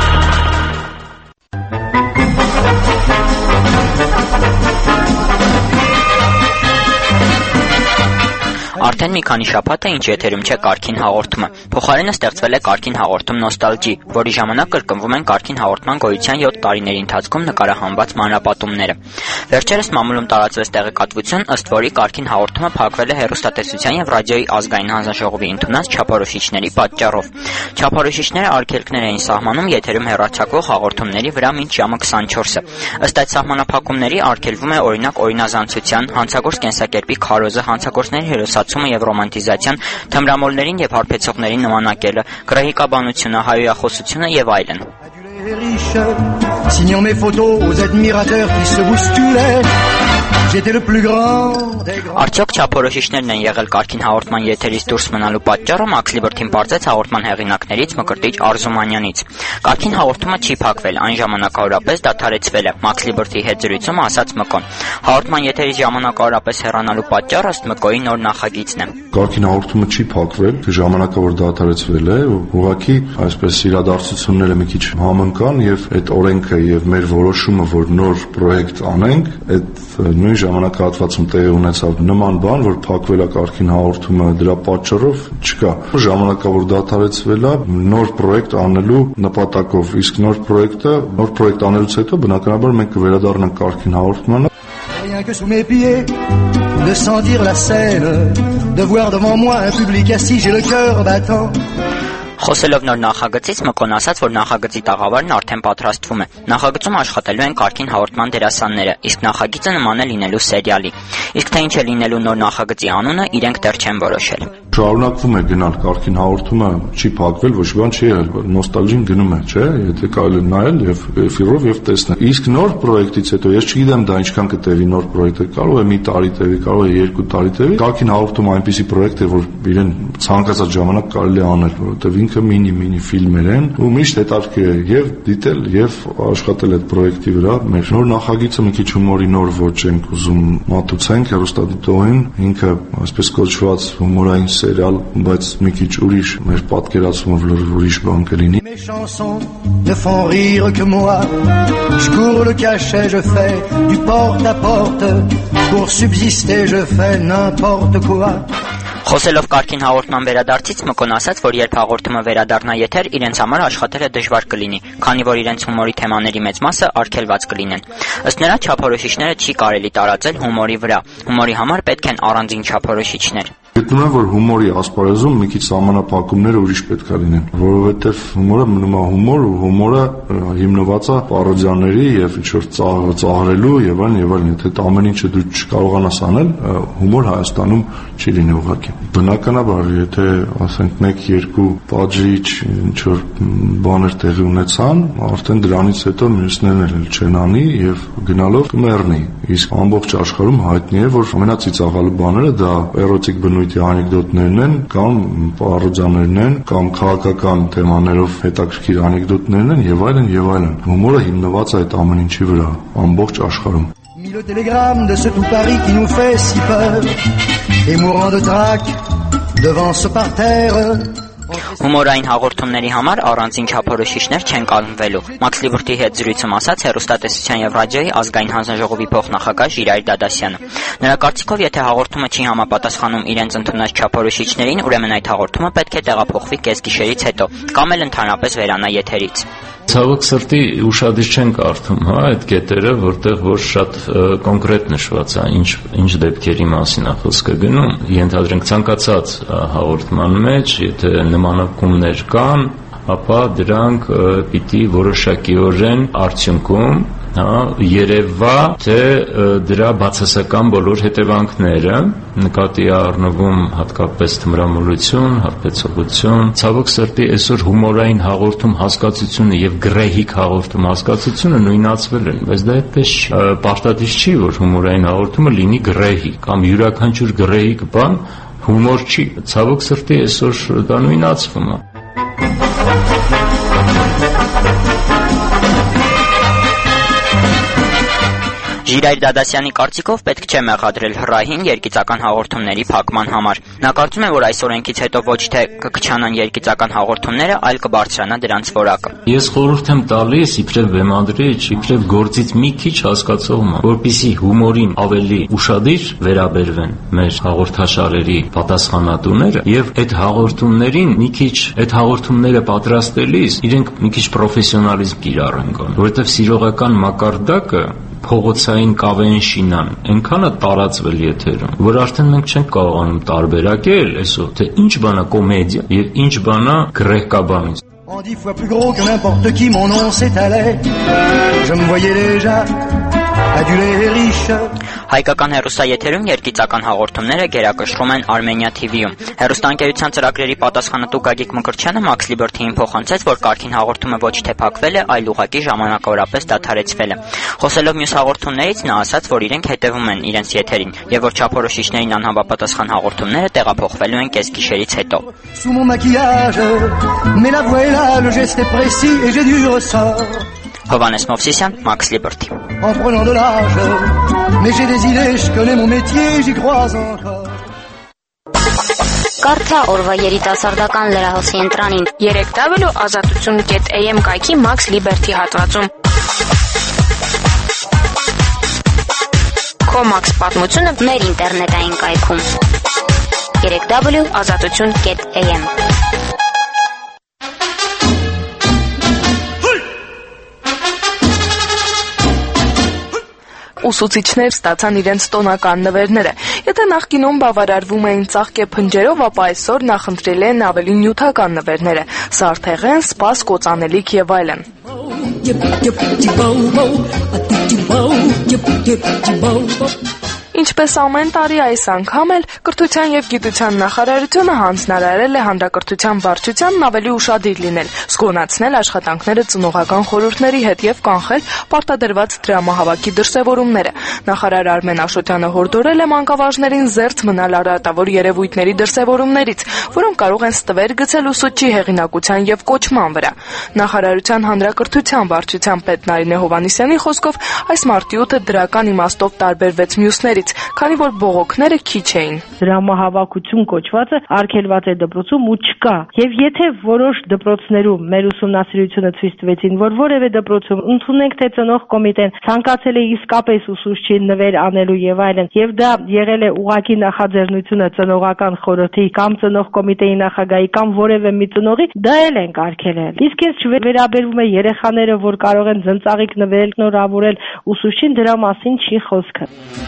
Արդեն մի քանի շաբաթ է ինչ եթերում չէ Կարգին հաղորդումը։ Փոխարենը ստեղծվել է Կարգին հաղորդում Նոստալջի, որի ժամանակ կրկնվում են Կարգին հաղորդման գոյության յոթ տարիների ընթացքում նկարահանված մանրապատումները։ Վերջերս մամուլում տարածվեց տեղեկատվություն, ըստ որի Կարգին հաղորդումը փակվել է հեռուստատեսության եւ ռադիոյի ազգային հանձնաժողովի ընդունած չափորոշիչների պատճառով։ Չափորոշիչները արգելքներ էին սահմանում եթերում հեռարձակվող հաղորդումների վրա մինչ ժամը քսանչորսը։ Ըստ այդ սահմանափակումների արգելվում է օրինակ օրինազանցության, հանցագործ կենսակերպի քարոզը, հանցագործների հերոսացումը եւ ռոմանտիզացիան, թմրամոլներին եւ հարբեցողներին նմանակելը, գրահիկաբանությունը, հայոյախոսությունը եւ այլն։ Signant mes photos aux admirateurs qui se bousculaient. J'étais le plus grand des grands. Արդյոք չափորոշիչներն են եղել Կարգին հաղորդման եթերից դուրս մնալու պատճառը, Max Liberty-ն պարզեց հաղորդման հեղինակներից Մկրտիչ Արզումանյանից։ Կարգին հաղորդումը չի փակվել, այն ժամանակավորապես դադարեցվել է, Max Liberty-ի հետ զրույցում ասաց Մկոն։ Հաղորդման եթերից ժամանակավորապես հեռանալու պատճառը ըստ Մկոյի նոր նախագիծն է։ Կարգին հաղորդումը չի փակվել, ժամանակավոր դադարեցվել է, ուղղակի այսպես իրադարձությունները մի քիչ համընկան եւ այդ օրենքը եւ մեր որոշումը, որ նոր պրոյեկտ անենք, այդ նույն ժամանակահատվածում տեղի ունեցավ նման բան, որ փակվել է Կարգին հաղորդումը, դրա պատճառով չկա։ Ժամանակավոր դադարեցվել է նոր պրոյեկտ անելու նպատակով, իսկ նոր պրոյեկտը, նոր պրոյեկտ անելուց հետո բնականաբար մենք կվերադառնանք Կարգին հաղորդմանը։ Rien que sous mes pieds, de sentir la scène, de voir devant moi un public assis, j'ai le cœur battant. Խոսելով նոր նախագծից, Մկոն ասաց, որ նախագծի տաղավարն արդեն պատրաստվում է։ Նախագծում աշխատելու են կարգին հաղորդման դերասանները, իսկ նախագիծը նման է լինելու սերիալի։ Իսկ թե ինչ է լինելու նոր նախագծի անունը, իրենք դեռ չեն որոշել։ Շարունակվում է գնալ կարգին հաղորդումը, չի փակվել, ոչ բան չի եղել, նոստալգին գնում է, չէ՞, եթե կարելի է նայել եւ էֆիրով եւ տեսնել։ Իսկ նոր պրոյեկտից հետո ես չգիտեմ դա ինչքան կտևի նոր պրոյեկտը, կարող է մի տարի տևի, կարող է երկու տարի տևի։ Կարգին հաղորդումը այնպիսի պրոյեկտ է, որ իրեն ցանկացած ժամանակ կարելի է անել, որովհետեւ ինքը մինի-մինի ֆիլմեր են ու միշտ հետաքրքիր է եւ դիտել եւ աշխատել այդ պրոյեկտի վրա։ Մեր նոր նախագիծը մի քիչ հումորի նոր ոճ ենք ուզում մատուցենք հեռուստադիտողին, ինքը այսպես կոչված հումորային սերիալ, բայց մի քիչ ուրիշ մեր պատկերացումը որ ուրիշ բան կլինի։ Mes chansons ne font rire que moi. Je cours le cachet, je fais du porte à porte. Pour subsister, je fais n'importe quoi. Խոսելով կարգին հաղորդման վերադարձից Մկոն ասաց, որ երբ հաղորդումը վերադառնա եթեր, իրենց համար աշխատելը դժվար կլինի, քանի որ իրենց հումորի թեմաների մեծ մասը արգելված կլինեն։ Ըստ նրա, չափորոշիչները չի կարելի տարածել հումորի վրա։ Հումորի համար պետք են առանձին չափորոշիչներ։ Գտնում եմ, որ հումորի ասպարեզում մի քիչ սահմանափակումները ուրիշ պետք է լինեն, որովհետև հումորը մնում է հումոր ու հումորը հիմնված է պարոդիաների եւ ինչ-որ ծաղրելու եւ այլն եւ այլն։ Եթե ամեն ինչը դու չկարողանաս անել, հումոր Հայաստանում չի լինի ուղղակի։ Բնականաբար, եթե ասենք մեկ-երկու պատժիչ ինչ-որ բաներ տեղի ունեցան, արդեն դրանից հետո մյուսներն էլ չեն անի եւ գնալով կմեռնի։ Իսկ ամբողջ աշխարհում հայտնի է, որ ամենածիծաղալու բաները դա էրոտիկ բնույթի անեկդոտներն են կամ պարոդիաներն են կամ քաղաքական թեմաներով հետաքրքիր անեկդոտներն են եւ այլն եւ այլն։ Հումորը հիմնված է այդ ամեն ինչի վրա ամբողջ աշխարհում։ Le télégramme de ce tout Paris qui nous fait si peur et mourant de trac devant ce parterre. Հումորային հաղորդումների համար առանձին չափորոշիչներ չեն կազմվելու։ Մաքս Լիբուրտի հետ զրույցում ասաց հեռուստատեսության եւ ռադիոյի ազգային հանձնաժողովի փոխնախագահ Ժիրայր Դադասյանը։ Նրա կարծիքով, եթե հաղորդումը չի համապատասխանում իրենց ընդունած չափորոշիչներին, ուրեմն այդ հաղորդումը պետք է տեղափոխվի կեսգիշերից հետո կամ էլ ընդհանրապես վերանա եթերից։ Ցավոք սրտի ուշադիր չեն կարդում, հա, այդ կետերը, որտեղ որ շատ կոնկրետ նշված է, ինչ ինչ դեպքերի մասին է խոսքը գնում։ Ենթադրենք ցանկացած հաղորդման մեջ, եթե նմանակումներ կան, ապա դրանք պիտի որոշակիորեն արդյունքում, հա, երևա, թե դրա բացասական բոլոր հետևանքները նկատի առնվում հատկապես թմրամոլություն, հարբեցողություն։ Ցավոք սրտի այսօր հումորային հաղորդում հասկացությունը եւ գրեհիկ հաղորդում հասկացությունը նույնացվել են, բայց դա այդպես չի։ Պարտադիր չի, որ հումորային հաղորդումը լինի գրեհիկ կամ յուրաքանչյուր գրեհիկ բան հումոր չի։ Ցավոք սրտի այսօր դա նույնացվում է։ Ժիրայր Դադասյանի կարծիքով պետք չէ մեղադրել հռահին երգիծական հաղորդումների փակման համար։ Նա կարծում է, որ այս օրենքից հետո ոչ թե կքչանան երգիծական հաղորդումները, այլ կբարձրանա դրանց որակը։ Ես խորհուրդ եմ տալիս իբրև բեմադրիչ, իբրև գործից մի քիչ հասկացողը, որպեսզի հումորին ավելի ուշադիր վերաբերվեն մեր հաղորդաշարերի պատասխանատուները եւ այդ հաղորդումներին մի քիչ այդ հաղորդումները պատրաստելիս իրենք մի քիչ պրոֆեսիոնալիզմ կիրառեն, որովհետեւ սիրողական մակարդակը փողոցային կավեին շինան այնքան է տարածվել եթերում, որ արդեն մենք չենք կարողանում տարբերակել այսօր, թե ինչ բան է կոմեդիա եւ ինչ բան է գրեհկաբանություն։ En dix fois plus gros que n'importe qui, mon nom s'étalait. Je me voyais déjà adulé et riche. Հայկական հեռուստաեթերում երգիծական հաղորդումները գերակշռում են Armenia T V-ում։ Հեռուստաընկերության ծրագրերի պատասխանատու Գագիկ Մկրտչյանը Մաքս Լիբերթիին փոխանցեց, որ կարգին հաղորդումը ոչ թե փակվել է, այլ ուղղակի ժամանակավորապես դադարեցվել է։ Խոսելով մյուս հաղորդումներից, նա ասաց, որ իրենք հետևում են իրենց եթերին եւ որ չափորոշիչներին անհամապատասխան հաղորդումները տեղափոխվելու են կեսգիշերից հետո։ Sous mon maquillage, mais la voix est là, le geste est précis et j'ai du ressort. Հովանես Մովսիսյան, Մաքս Լիբերթի։ En prenant de l'âge, mais j'ai des idées, je connais mon métier, j'y crois encore. Կարդա օրվա երիտասարդական լրահոսի ընտրանին երեք w ազատություն կետ a m կայքի Մաքս Լիբերթի հատվածում։ Քո Մաքս պատմությունը մեր ինտերնետային կայքում երեք w ազատություն կետ a m Ուսուցիչներ ստացան իրենց տոնական նվերները։ Եթե նախկինում բավարարվում էին ծաղկե փնջերով, ապա այսօր նախընտրել են ավելի նյութական նվերները՝ զարդեղեն, սպաս, կոծանելիք եւ այլն։ Ինչպես ամեն տարի այս անգամ էլ կրթության եւ գիտության նախարարությունը հանձնարարել է հանրակրթության վարչությանն ավելի ուշադիր լինել, զգոնացնել աշխատանքները ծնողական խորհուրդների հետ եւ կանխել պարտադրված դրամահավաքի դրսեւորումները։ Նախարար Արմեն Աշոտյանը հորդորել է մանկավարժներին զերծ մնալ արատավոր երևույթների դրսեւորումներից, որոնք կարող են ստվեր գցել ուսուցչի հեղինակության եւ կոչման վրա։ Նախարարության հանրակրթության վարչության պետ Նարինե Հովհաննիսյանի խոսքով այս մարտի ութը դրական իմաստով տարբերվեց մյուսներից, քանի որ բողոքները քիչ էին։ Դրամահավաքություն կոչվածը արգելված է դպրոցում ու չկա։ Եվ եթե որոշ դպրոցներում մեր ուսումնասիրությունը ցույց տվեցին, որ որևէ դպրոցում ընդունենք թե ծնող կոմիտեն ցանկացել է իսկապես ուսուցչի նվեր անելու եւ այլն, եւ դա եղել է ուղղակի նախաձեռնությունը ծնողական խորհրդի կամ ծնող կոմիտեի նախագահի կամ որևէ մի ծնողի, դա էլ ենք արգելել։ Իսկ ես չվերաբերվում է երեխաները, որ կարող են ծնծաղիկ նվեր նորավորել ուսուցչին, դրա մասին չի խոսքը։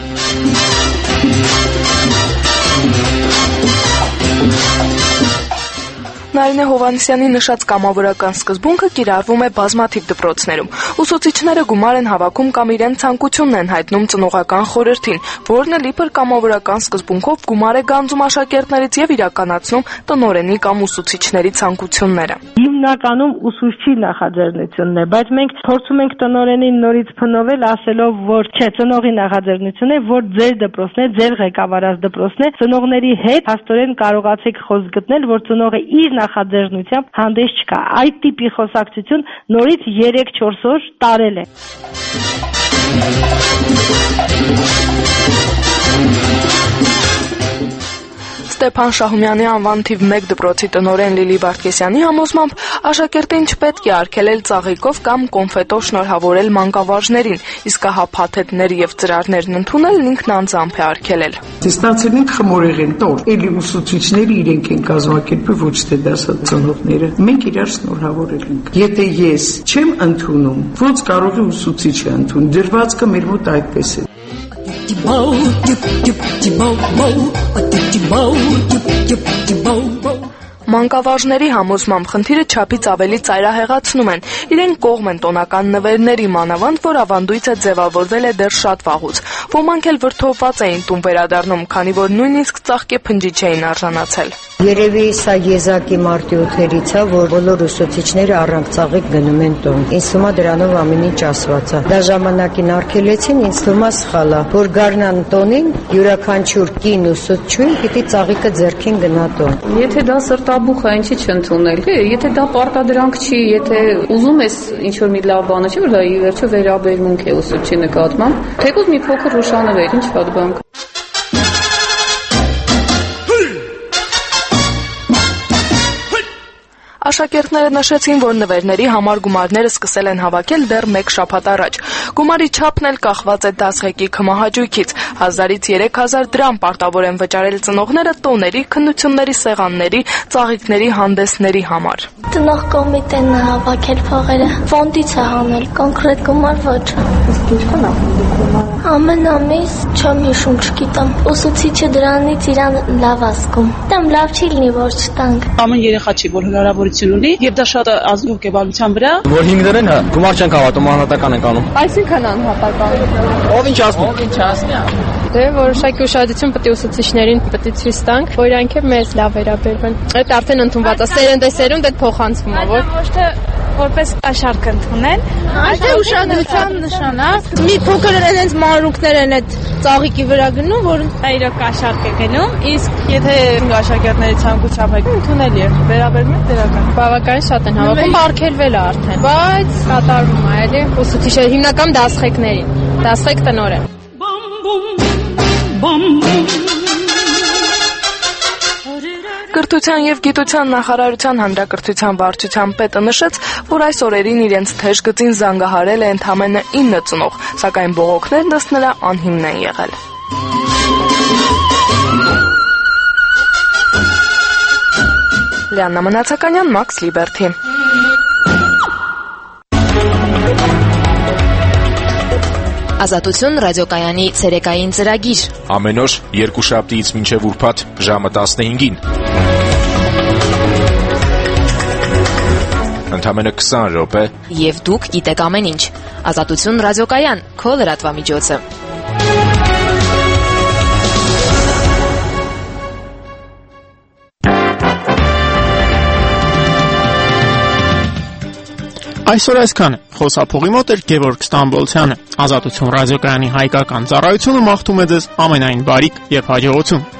Նարինե Հովհաննիսյանի նշած կամավորական սկզբունքը կիրառվում է բազմաթիվ դպրոցներում։ Ուսուցիչները գումար են հավաքում կամ իրենց ցանկությունն են հայտնում ծնողական խորհրդին, որն էլ իբր կամավորական սկզբունքով գումար է գանձում աշակերտներից եւ իրականացնում տնօրենի կամ ուսուցիչների ցանկությունները։ Հիմնականում ուսուցչի նախաձեռնությունն է, բայց մենք փորձում ենք տնօրենին նորից փնովել, ասելով, որ չէ, ծնողի նախաձեռնությունն է, որ ձեր դպրոցն է, ձեր ղեկավարած դպրոցն է, ծնողների հետ հաստորեն կարողացեք խոսք գտնել, որ ծնողը իր նախաձեռնությամբ հանդես չկա։ Այդ տիպի խոսակցություն նորից երեք-չորս օր տարել է։ Ստեփան Շահումյանի անվան թիվ մեկ դպրոցի տնօրեն Լիլի Վարդգեսյանի համոզմամբ աշակերտին չպետք է արգելել ծաղիկով կամ կոնֆետով շնորհավորել մանկավարժներին, իսկ հա փաթեթներ եւ ծրարներն ընդունելն ինքն անձամբ է արգելել։ Ստացել ենք խմորեղեն տոր, էլի ուսուցիչները իրենք են կազմակերպել, ոչ թե դասածնողները։ Մենք իրար շնորհավորել ենք։ Եթե ես չեմ ընդունում, ոնց կարող է ուսուցիչը ընդունել։ Դրվածքը մեր մոտ այդպես է։ Մանկավարժների համոզմամբ խնդիրը չափից ավելի ծայրահեղացնում են։ Իրենք կողմ են տոնական նվերների, մանավանդ որ ավանդույթը ձևավորվել է դեռ շատ վաղուց։ Ոմանք էլ վրդովված էին տուն վերադառնում, քանի որ նույնիսկ ծաղկե փնջի չէին արժանացել։ Երևի սա եզակի մարտի ութերից է, որ բոլոր ուսուցիչները առանց ծաղիկ գնում են տուն։ Ինձ թվում է դրանով ամեն ինչ ասված է։ Դա ժամանակին արգելեցին, ինձ թվում է սխալ է, որ գարնան տոնին յուրաքանչյուր կին ուսուցչուհին պիտի ծաղիկը ձեռքին գնա տուն։ Եթե դա սրտաբուխ է, ինչի չընդունել։ Եթե դա պարտադրանք չի, եթե ուզում ես ինչ-որ մի լավ բան չի, որ դա ի վերջո վերաբերմունք է ուսուցչի նկատմամբ, թեկուզ մի փոքր ուշանվեր, ինչ վատ բան։ Աշակերտները նշեցին, որ նվերների համար գումարները սկսել են հավաքել դեռ մեկ շաբաթ առաջ։ Գումարի չափն էլ կախված է դասղեկի քմահաճույքից։ հազարից երեք հազար դրամ պարտավոր են վճարել ծնողները տոների, քննությունների սեղանների, ծաղիկների հանդեսների համար։ Տնող կոմիտեն է հավաքել փողերը, ֆոնդից է հանել, կոնկրետ գումար ոչ։ Իսկ ինչքան է ֆոնդի գումարը։ Ամեն ամիս չեմ հիշում, չգիտեմ։ Ուսուցիչը դրանից իրան լավ ասկում։ Դեմ լավ չի լինի, որ չտանք։ Ամեն երեխա չի, որ հնարավորություն ունի, եւ դա շատ ազգով կեվալության վրա։ Որ հիմներեն հա գումար չեն հավատում, անհատական են անում։ Այսինքն անհատական։ Ով ինչ ասում։ Ով ինչ ասնի։ Դե որոշակի ուշադրություն պետք է ուսուցիչներին պետք է ցույց տանք, որ իրանք մեզ լավ վերաբերվեն։ Այդ արդեն ընդունված է, սերնդեսերունդ այդ փոխանցվում է, որ ոչ թե որպես կաշառք ընդունել, այլ թե ուշադրության նշանակ։ Մի փոքր այնց մանրուքներ են այդ ծաղիկի վրա գնում, որ դա իրոք կաշառք է գնում, իսկ եթե աշակերտների ցանկությամբ է ընդունել եւ վերաբերվում է դրական։ Բավականին շատ են հավաքում, արգելվել է արդեն, բայց կատարվում է, էլի ուսուցիչը հիմնական դասղեկներին, դասղեկ տնօրեն։ Կրթության եւ գիտության նախարարության հանրակրթության վարչության պետը նշեց, որ այս օրերին իրենց թեժ գծին զանգահարել է ընդամենը ինը ծնող, սակայն բողոքներն ըստ նրա անհիմն են եղել։ Լիաննա Մնացականյան, Մաքս Լիբերթի։ Ազատություն ռադիոկայանի ցերեկային ծրագիր։ Ամեն օր երկուշաբթիից մինչև ուրբաթ ժամը տասնհինգին։ Ընդամենը քսան րոպե։ Եվ դուք գիտեք ամեն ինչ։ Ազատություն ռադիոկայան, քո լրատվամիջոցը։ Այսօր այսքանը։ Խոսափողի մոտ էր Գևորգ Ստամբոլցյանը։ Ազատություն ռադիոկայանի հայկական ծառայությունը մաղթում է ձեզ ամենայն բարիք եւ հաջողություն։